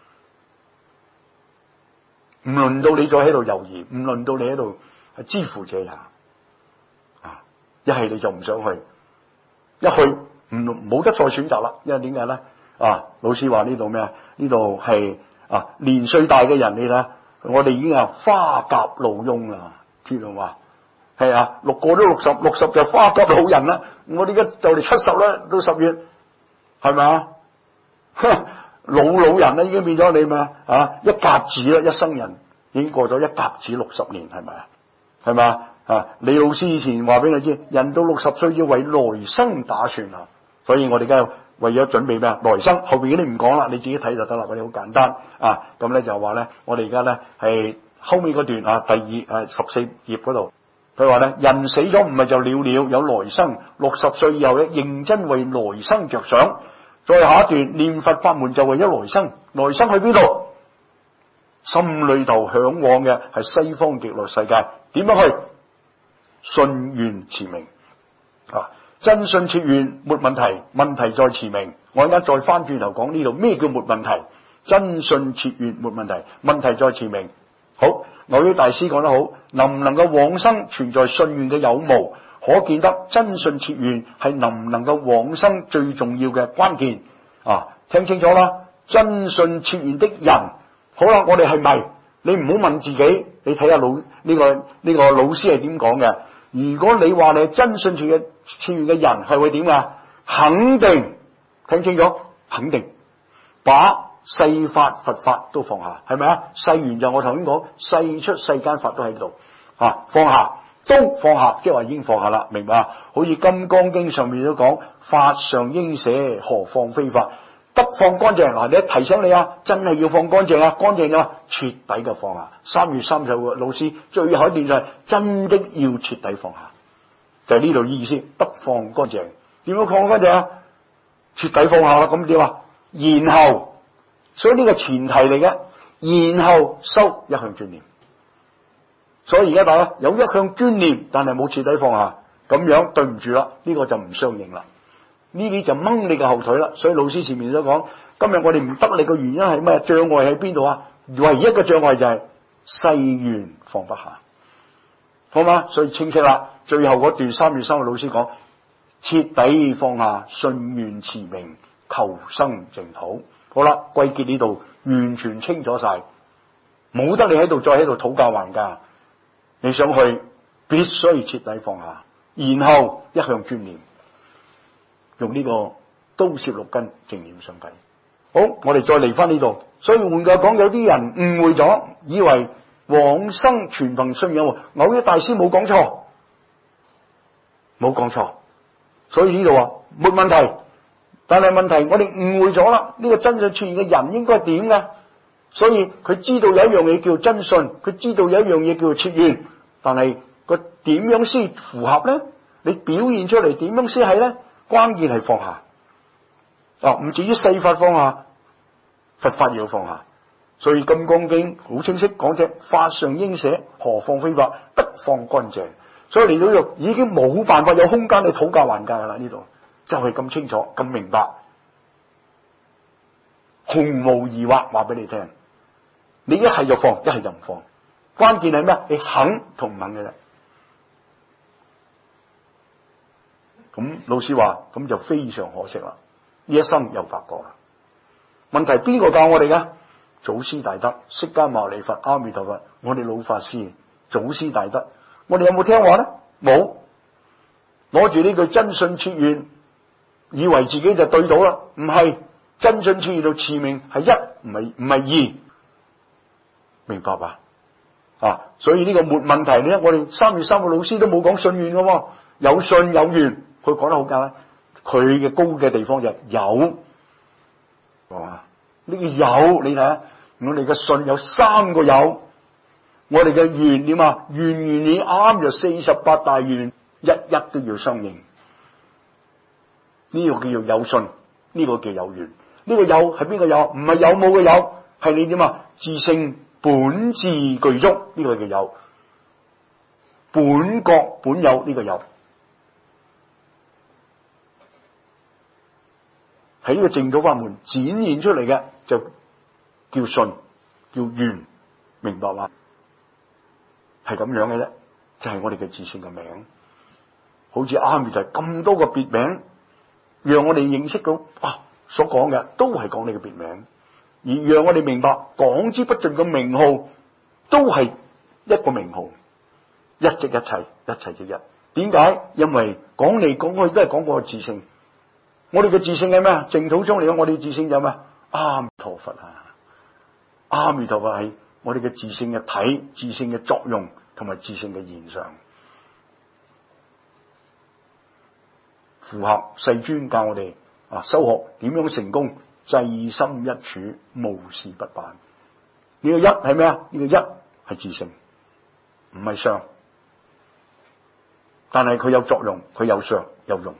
唔輪到你再喺度猶豫，唔輪到你喺度係知乎者也。啊，一係你就唔想去。一去唔冇得再選擇啦，因為點解咧？啊，老師話呢度咩啊？呢度係啊年歲大嘅人，你睇下，我哋已經係花甲老翁啦，知道嘛？係啊，六個都六十，六十就花甲老人啦。我哋而家就嚟七十啦，到十月，係咪啊？老老人啦，已經變咗你嘛啊一甲子啦，一生人已經過咗一甲子六十年，係咪啊？係咪啊？啊！李老師以前話俾你知，人到六十歲要為來生打算啊，所以我哋而家為咗準備咩啊？來生後邊嗰啲唔講啦，你自己睇就得啦，嗰啲好簡單啊。咁咧就話咧，我哋而家咧係後面嗰段啊，第二誒十四頁嗰度，佢話咧人死咗唔係就了了，有來生。六十歲以後咧，認真為來生着想。再下一段念佛法門就為咗來生，來生去邊度？心裏頭向往嘅係西方極樂世界，點樣去？信願持名啊，真信切願沒問題，問題在持名。我而家再翻轉頭講呢度咩叫沒問題？真信切願沒問題，問題在持名。好，蕅益大師講得好，能唔能夠往生存在信願嘅有無，可見得真信切願係能唔能夠往生最重要嘅關鍵啊！聽清楚啦，真信切願的人，好啦，我哋係咪？你唔好問自己，你睇下老呢、這個呢、這個老師係點講嘅？如果你話你係真信切願切願嘅人，係會點啊？肯定，聽清楚，肯定把世法佛法都放下，係咪啊？世緣就我頭先講，世出世間法都喺度啊，放下都放下，即係話已經放下啦，明白啊？好似《金剛經》上面都講，法上應捨，何況非法？得放乾淨嗱，你一提醒你啊，真係要放乾淨啊，乾淨啊，徹底嘅放下。三月三十號老師最後一段就係真的要徹底放下，就係呢度意思。得放乾淨，點樣放乾淨啊？徹底放下啦，咁點啊？然後，所以呢個前提嚟嘅，然後收一向專念。所以而家大家有一向專念，但係冇徹底放下，咁樣對唔住啦，呢個就唔相應啦。呢啲就掹你嘅後腿啦，所以老師前面都講，今日我哋唔得力嘅原因係咩？障礙喺邊度啊？唯一嘅障礙就係世緣放不下，好嘛？所以清晰啦。最後嗰段三月三號老師講，徹底放下，信願持名，求生淨土。好啦，歸結呢度完全清楚晒，冇得你喺度再喺度討價還價。你想去，必須徹底放下，然後一向專念。用呢個刀攝六根正念相繼。好，我哋再嚟翻呢度。所以換句講，有啲人誤會咗，以為往生全憑信仰。蕅益大師冇講錯，冇講錯。所以呢度話沒問題，但係問題我哋誤會咗啦。呢個真信切願嘅人應該點㗎？所以佢知道有一樣嘢叫真信，佢知道有一樣嘢叫做切願，但係個點樣先符合咧？你表現出嚟點樣先係咧？關鍵係放下，啊，唔至於世法放下，佛法要放下。 所以《金剛經》好清晰講嘅，法上應捨，何況非法，得放乾淨。所以嚟到呢度已經冇辦法有空間去討價還價噶啦，呢度就係咁清楚咁明白，毫無疑惑話俾你聽。你一係就放，一係就唔放，關鍵係咩？你肯同唔肯嘅啫。咁老師話咁就非常可惜啦，呢一生又白過啦。問題邊個教我哋㗎？祖師大德釋迦牟尼佛阿彌陀佛，我哋老法師祖師大德，我哋有冇聽話咧？冇。攞住呢句真信切願，以為自己就對到啦，唔係。真信切願到持名係一，唔係唔係二，明白吧？啊，所以呢個沒問題咧，我哋三月三個老師都冇講信願嘅，有信有願，佢講得好簡單。佢嘅高嘅地方就係有，哇！呢個有你睇下，我哋嘅信有三個有，我哋嘅願點啊？願願你啱就四十八大願，一一都要相應。呢個叫做有信，呢個叫有願。呢個有係邊個有？唔係有冇嘅有，係你點啊？自性本自具足，呢個叫有。本覺本有，呢個有。喺呢個淨土法門展現出嚟嘅就叫信，叫願，明白嗎？係咁樣嘅啫，就係、是、我哋嘅自性嘅名。好似阿彌就係咁多個別名，讓我哋認識到啊。所講嘅都係講你嘅別名，而讓我哋明白講之不盡嘅名號都係一個名號，一即一切，一切即一。點解？因為講嚟講去都係講個自性。我哋嘅自性係咩？淨土中嚟講，我哋自性就係咩？阿彌陀佛啊！阿彌陀佛係我哋嘅自性嘅體、自性嘅作用同埋自性嘅現象，符合世尊教我哋。啊！修學點樣成功？制心一處，無事不辦。呢、這個一係咩啊？呢、這個一係自性，唔係相。但係佢有作用，佢有相有用。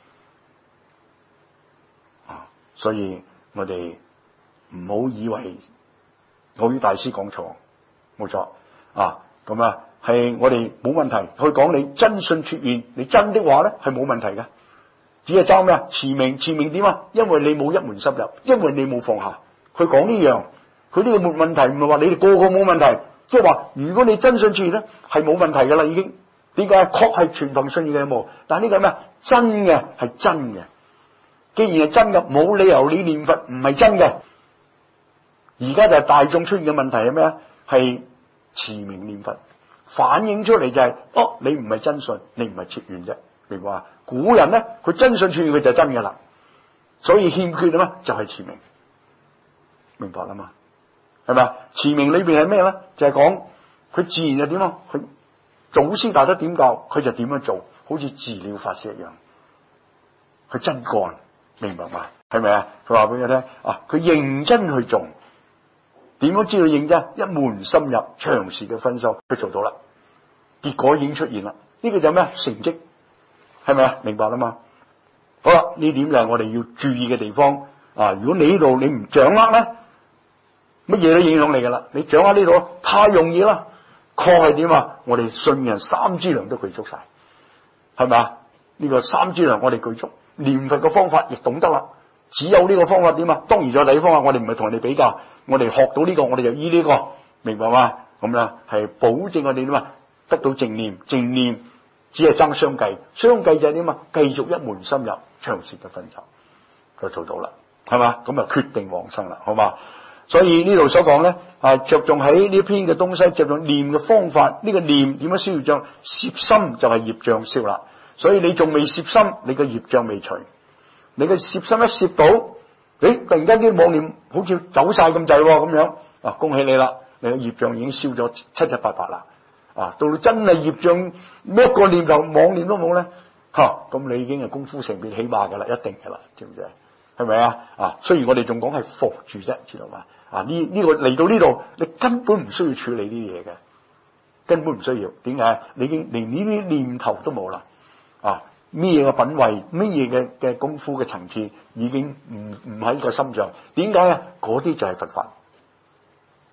啊！所以我哋唔好以為我與大師講錯，冇錯啊！咁啊，係我哋冇問題去講你真信切願，你真的話咧係冇問題嘅。只係爭咩啊？持名，持名點啊？因為你冇一門深入，因為你冇放下。佢講呢樣，佢呢個冇問題，唔係話你哋個個冇問題，即係話如果你真信切願咧，係冇問題噶啦，已經。點解？確係全憑信願嘅冇，但係呢個咩啊？真嘅係真嘅。既然係真嘅，冇理由你念佛唔係真嘅。而家就係大眾出現嘅問題係咩啊？係持名念佛，反映出嚟就係、是、哦，你唔係真信，你唔係切願啫。明白啊？古人咧，佢真信切願佢就真嘅啦，所以欠缺啊嘛，就係持名，明白啦嘛？係咪啊？持名裏邊係咩咧？就係講佢自然就點啊？佢祖師大德點教，佢就點樣做，好似自了法師一樣，佢真幹，明白嘛？係咪啊？佢話俾你聽啊，佢認真去做，點樣知道認真？一門深入，長時嘅分修，佢做到啦，結果已經出現啦。呢、這個就咩？成績。係咪啊？明白啦嘛？好啦，呢點就係我哋要注意嘅地方啊！如果你呢度你唔掌握咧，乜嘢都影響你噶啦。你掌握呢度太容易啦，確係點啊？我哋信人三資糧都具足晒，係咪啊？呢、這個三資糧我哋具足，念佛嘅方法亦懂得啦。只有呢個方法點啊？當然仲有第二方法，我哋唔係同人哋比較，我哋學到呢、這個，我哋就依呢、這個，明白嘛？咁咧係保證我哋點啊？得到正念，正念。只係爭相繼，相繼就係點啊？繼續一門深入，長時嘅分集就做到啦，係嘛？咁啊決定往生啦，好嘛？所以呢度所講咧，啊着重喺呢篇嘅東西，着重念嘅方法。呢、這個念點樣消業障？攝心就係業障消啦。所以你仲未攝心，你嘅業障未除。你嘅攝心一攝到，誒突然間啲妄念好似走晒咁滯咁樣，啊恭喜你啦！你嘅業障已經消咗七七八八啦。啊，到你真係業障咩個念頭妄念都冇咧，吓、啊、咁你已經係功夫成片起碼噶啦，一定噶啦，知唔知啊？係咪啊？啊，雖然我哋仲講係伏住啫，知道嘛？啊呢呢、這個嚟到呢度，你根本唔需要處理呢啲嘢嘅，根本唔需要。點解？你已經連呢啲念頭都冇啦。啊，咩嘢嘅品位，咩嘢嘅嘅功夫嘅層次，已經唔唔喺個心上。點解啊？嗰啲就係佛法。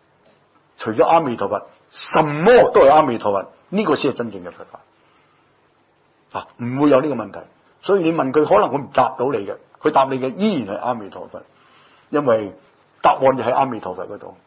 除咗阿彌陀佛，什麼都係阿彌陀佛，呢、這個先係真正嘅佛法。啊，唔會有呢個問題。所以你問佢，可能佢唔答到你嘅，佢答你嘅依然係阿彌陀佛，因為答案就喺阿彌陀佛嗰度。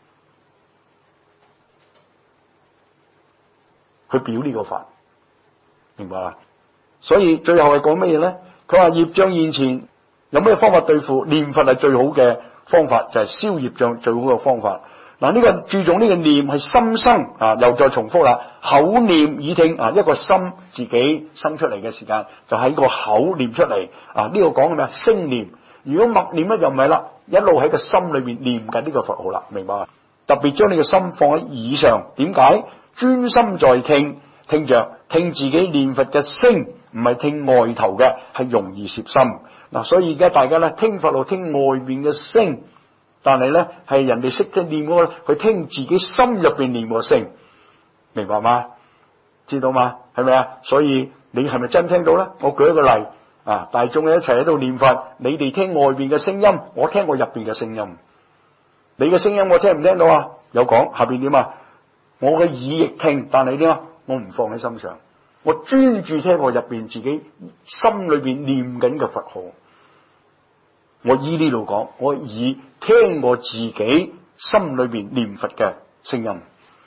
佢表呢個法，明白啦？所以最後係講乜嘢咧？佢話業障現前有咩方法對付？念佛係最好嘅方法，就係、是、消業障最好嘅方法。嗱，呢個注重呢個念係心生啊，又再重複啦。口念耳聽啊，一個心自己生出嚟嘅時間，就喺個口念出嚟啊。呢、這個講嘅咩？聲念。如果默念咧就唔係啦，一路喺個心裏邊念緊呢個佛號啦，明白嘛？特別將你嘅心放喺耳上，點解？專心在聽，聽着聽自己念佛嘅聲，唔係聽外頭嘅，係容易攝心嗱。所以而家大家咧聽佛號聽外面嘅聲，但係咧係人哋識得念嗰個，佢聽自己心入邊念個聲，明白嗎？知道嗎？係咪啊？所以你係咪真聽到咧？我舉一個例啊，大眾一齊喺度念佛，你哋聽外邊嘅聲音，我聽我入邊嘅聲音。你嘅聲音我聽唔聽到啊？有講下邊點啊？我嘅耳亦聽，但係點啊？我唔放喺心上，我專注聽我入邊自己心裏邊念緊嘅佛號。我依呢度講，我耳聽我自己心裏邊念佛嘅聲音。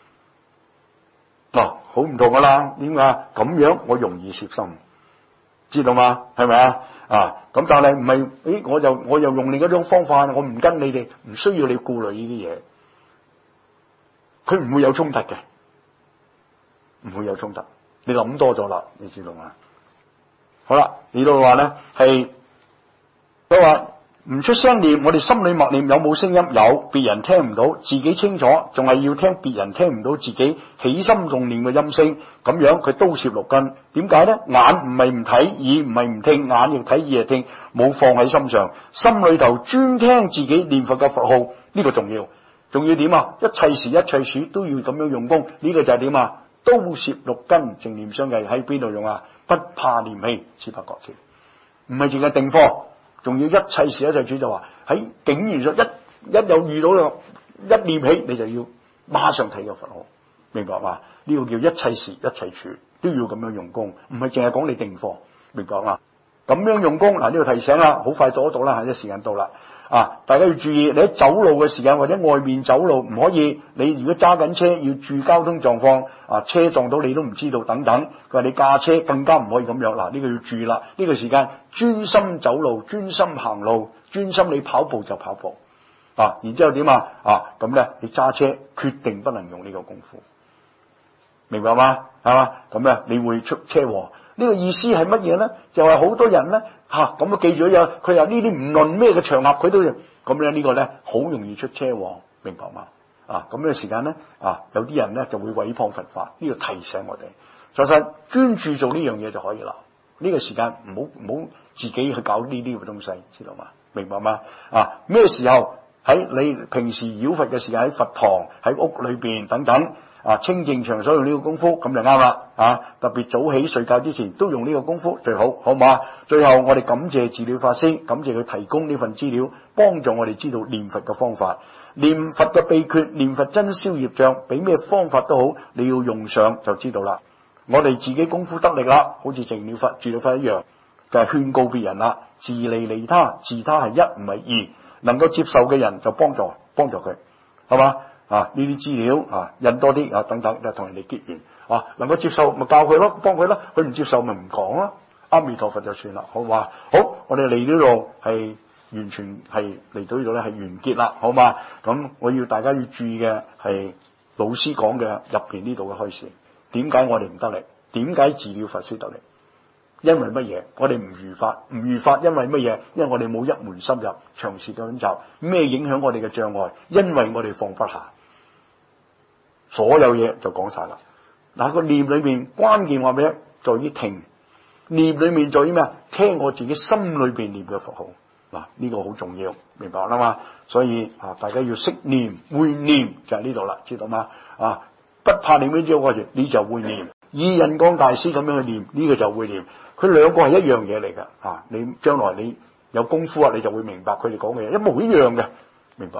嗱、啊，好唔同噶啦，點解？咁樣我容易攝心，知道嗎？係咪啊？啊，咁但係唔係？誒，我就我又用另一種方法，我唔跟你哋，唔需要你顧慮呢啲嘢。佢唔會有衝突嘅，唔會有衝突。你諗多咗啦，你知道嘛？好啦，呢度話咧係佢話唔出聲念，我哋心裏默念有冇聲音？有，別人聽唔到，自己清楚，仲係要聽別人聽唔到自己起心動念嘅音聲，咁樣佢都攝六根。點解咧？眼唔係唔睇，耳唔係唔聽，眼亦睇，耳亦聽，冇放喺心上，心裏頭專聽自己念佛嘅佛號，呢、這個重要。仲要點啊？一切時一切處都要咁樣用功，呢、這個就係點啊？都攝六根，正念相繼喺邊度用啊？不怕念起，此不覺知。唔係淨係定課，仲要一切時一切處就話喺境緣上一一有遇到嘅一念起，你就要馬上睇個佛號，明白嘛？呢、這個叫一切時一切處都要咁樣用功，唔係淨係講你定課，明白嘛？咁樣用功嗱，呢個提醒啦，好快做得到啦，一時間到啦。啊！大家要注意，你喺走路嘅時間或者外面走路唔可以。你如果揸緊車，要注意交通狀況。啊，車撞到你都唔知道，等等。佢話你駕車更加唔可以咁樣。嗱、啊，呢、這個要注意啦。呢、這個時間專心走路，專心行路，專心你跑步就跑步。啊，然之後點啊？啊，咁咧你揸車決定不能用呢個功夫，明白嗎？係嘛？咁咧你會出車禍。呢個意思係乜嘢咧？就係、是、好多人咧吓，咁啊記住有佢有呢啲唔論咩嘅場合，佢都咁樣呢個咧好容易出車禍，明白嗎？啊，咁嘅時間咧啊，有啲人咧就會毀謗佛法，呢、這個提醒我哋，其實專注做呢樣嘢就可以啦。呢、這個時間唔好唔好自己去搞呢啲嘅東西，知道嗎？明白嗎？啊，咩時候喺你平時繞佛嘅時間，喺佛堂、喺屋裏邊等等。啊，清淨場所用呢個功夫咁就啱啦！啊，特別早起睡覺之前都用呢個功夫最好，好唔好啊？最後我哋感謝治療法師，感謝佢提供呢份資料，幫助我哋知道念佛嘅方法，念佛嘅秘訣，念佛真消業障，俾咩方法都好，你要用上就知道啦。我哋自己功夫得力啦，好似淨了佛、治療法一樣，就係、是、勸告別人啦，自利利他，自他係一唔係二，能夠接受嘅人就幫助幫助佢，係嘛？啊！呢啲資料啊，印多啲啊，等等，就同人哋結緣啊，能夠接受咪教佢咯，幫佢咯，佢唔接受咪唔講咯。阿彌陀佛就算啦，好嘛？好，我哋嚟呢度係完全係嚟到呢度咧係完結啦，好嘛？咁我要大家要注意嘅係老師講嘅入邊呢度嘅開始。點解我哋唔得力？點解治療法師得力？因為乜嘢？我哋唔如法，唔如法，因為乜嘢？因為我哋冇一門深入，長時間習。咩影響我哋嘅障礙？因為我哋放不下。所有嘢就講晒啦。嗱，個念裏面關鍵話咩？在於聽。念裏面在於咩啊？聽我自己心裏邊念嘅佛號。嗱，呢個好重要，明白啦嘛？所以啊，大家要識念，會念就係呢度啦，知道嗎？啊，不怕念呢招過住，你就會念。以印光大師咁樣去念，呢、這個就會念。佢兩個係一樣嘢嚟㗎。啊，你將來你有功夫啊，你就會明白佢哋講嘅嘢一模一樣嘅，明白嘛？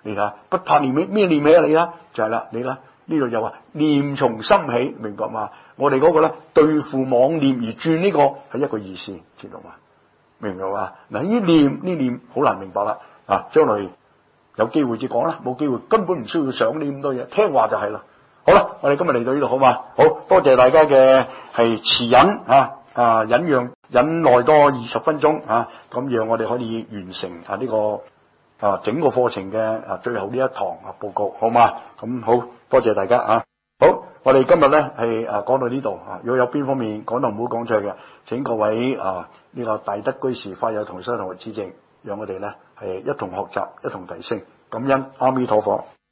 你睇下，不怕念起咩念起啊？你啦，就係啦，你啦，呢度就話念從心起，明白嘛？我哋嗰個咧對付妄念而轉呢個係一個意思，知道嘛？明唔明嘛？嗱，呢念呢念好難明白啦，啊，將來有機會至講啦，冇機會根本唔需要想呢咁多嘢，聽話就係啦。好啦，我哋今日嚟到呢度好嘛？好多謝大家嘅係持忍啊啊忍讓忍耐多二十分鐘啊，咁讓我哋可以完成啊呢個啊整個課程嘅啊最後呢一堂啊報告，好嘛？咁好多謝大家啊！好，我哋今日咧係啊講到呢度啊，如果有邊方面講到唔好講出嚟嘅，請各位啊呢個大德居士、法友同修同學指正，讓我哋咧係一同學習，一同提升，感恩阿彌陀佛。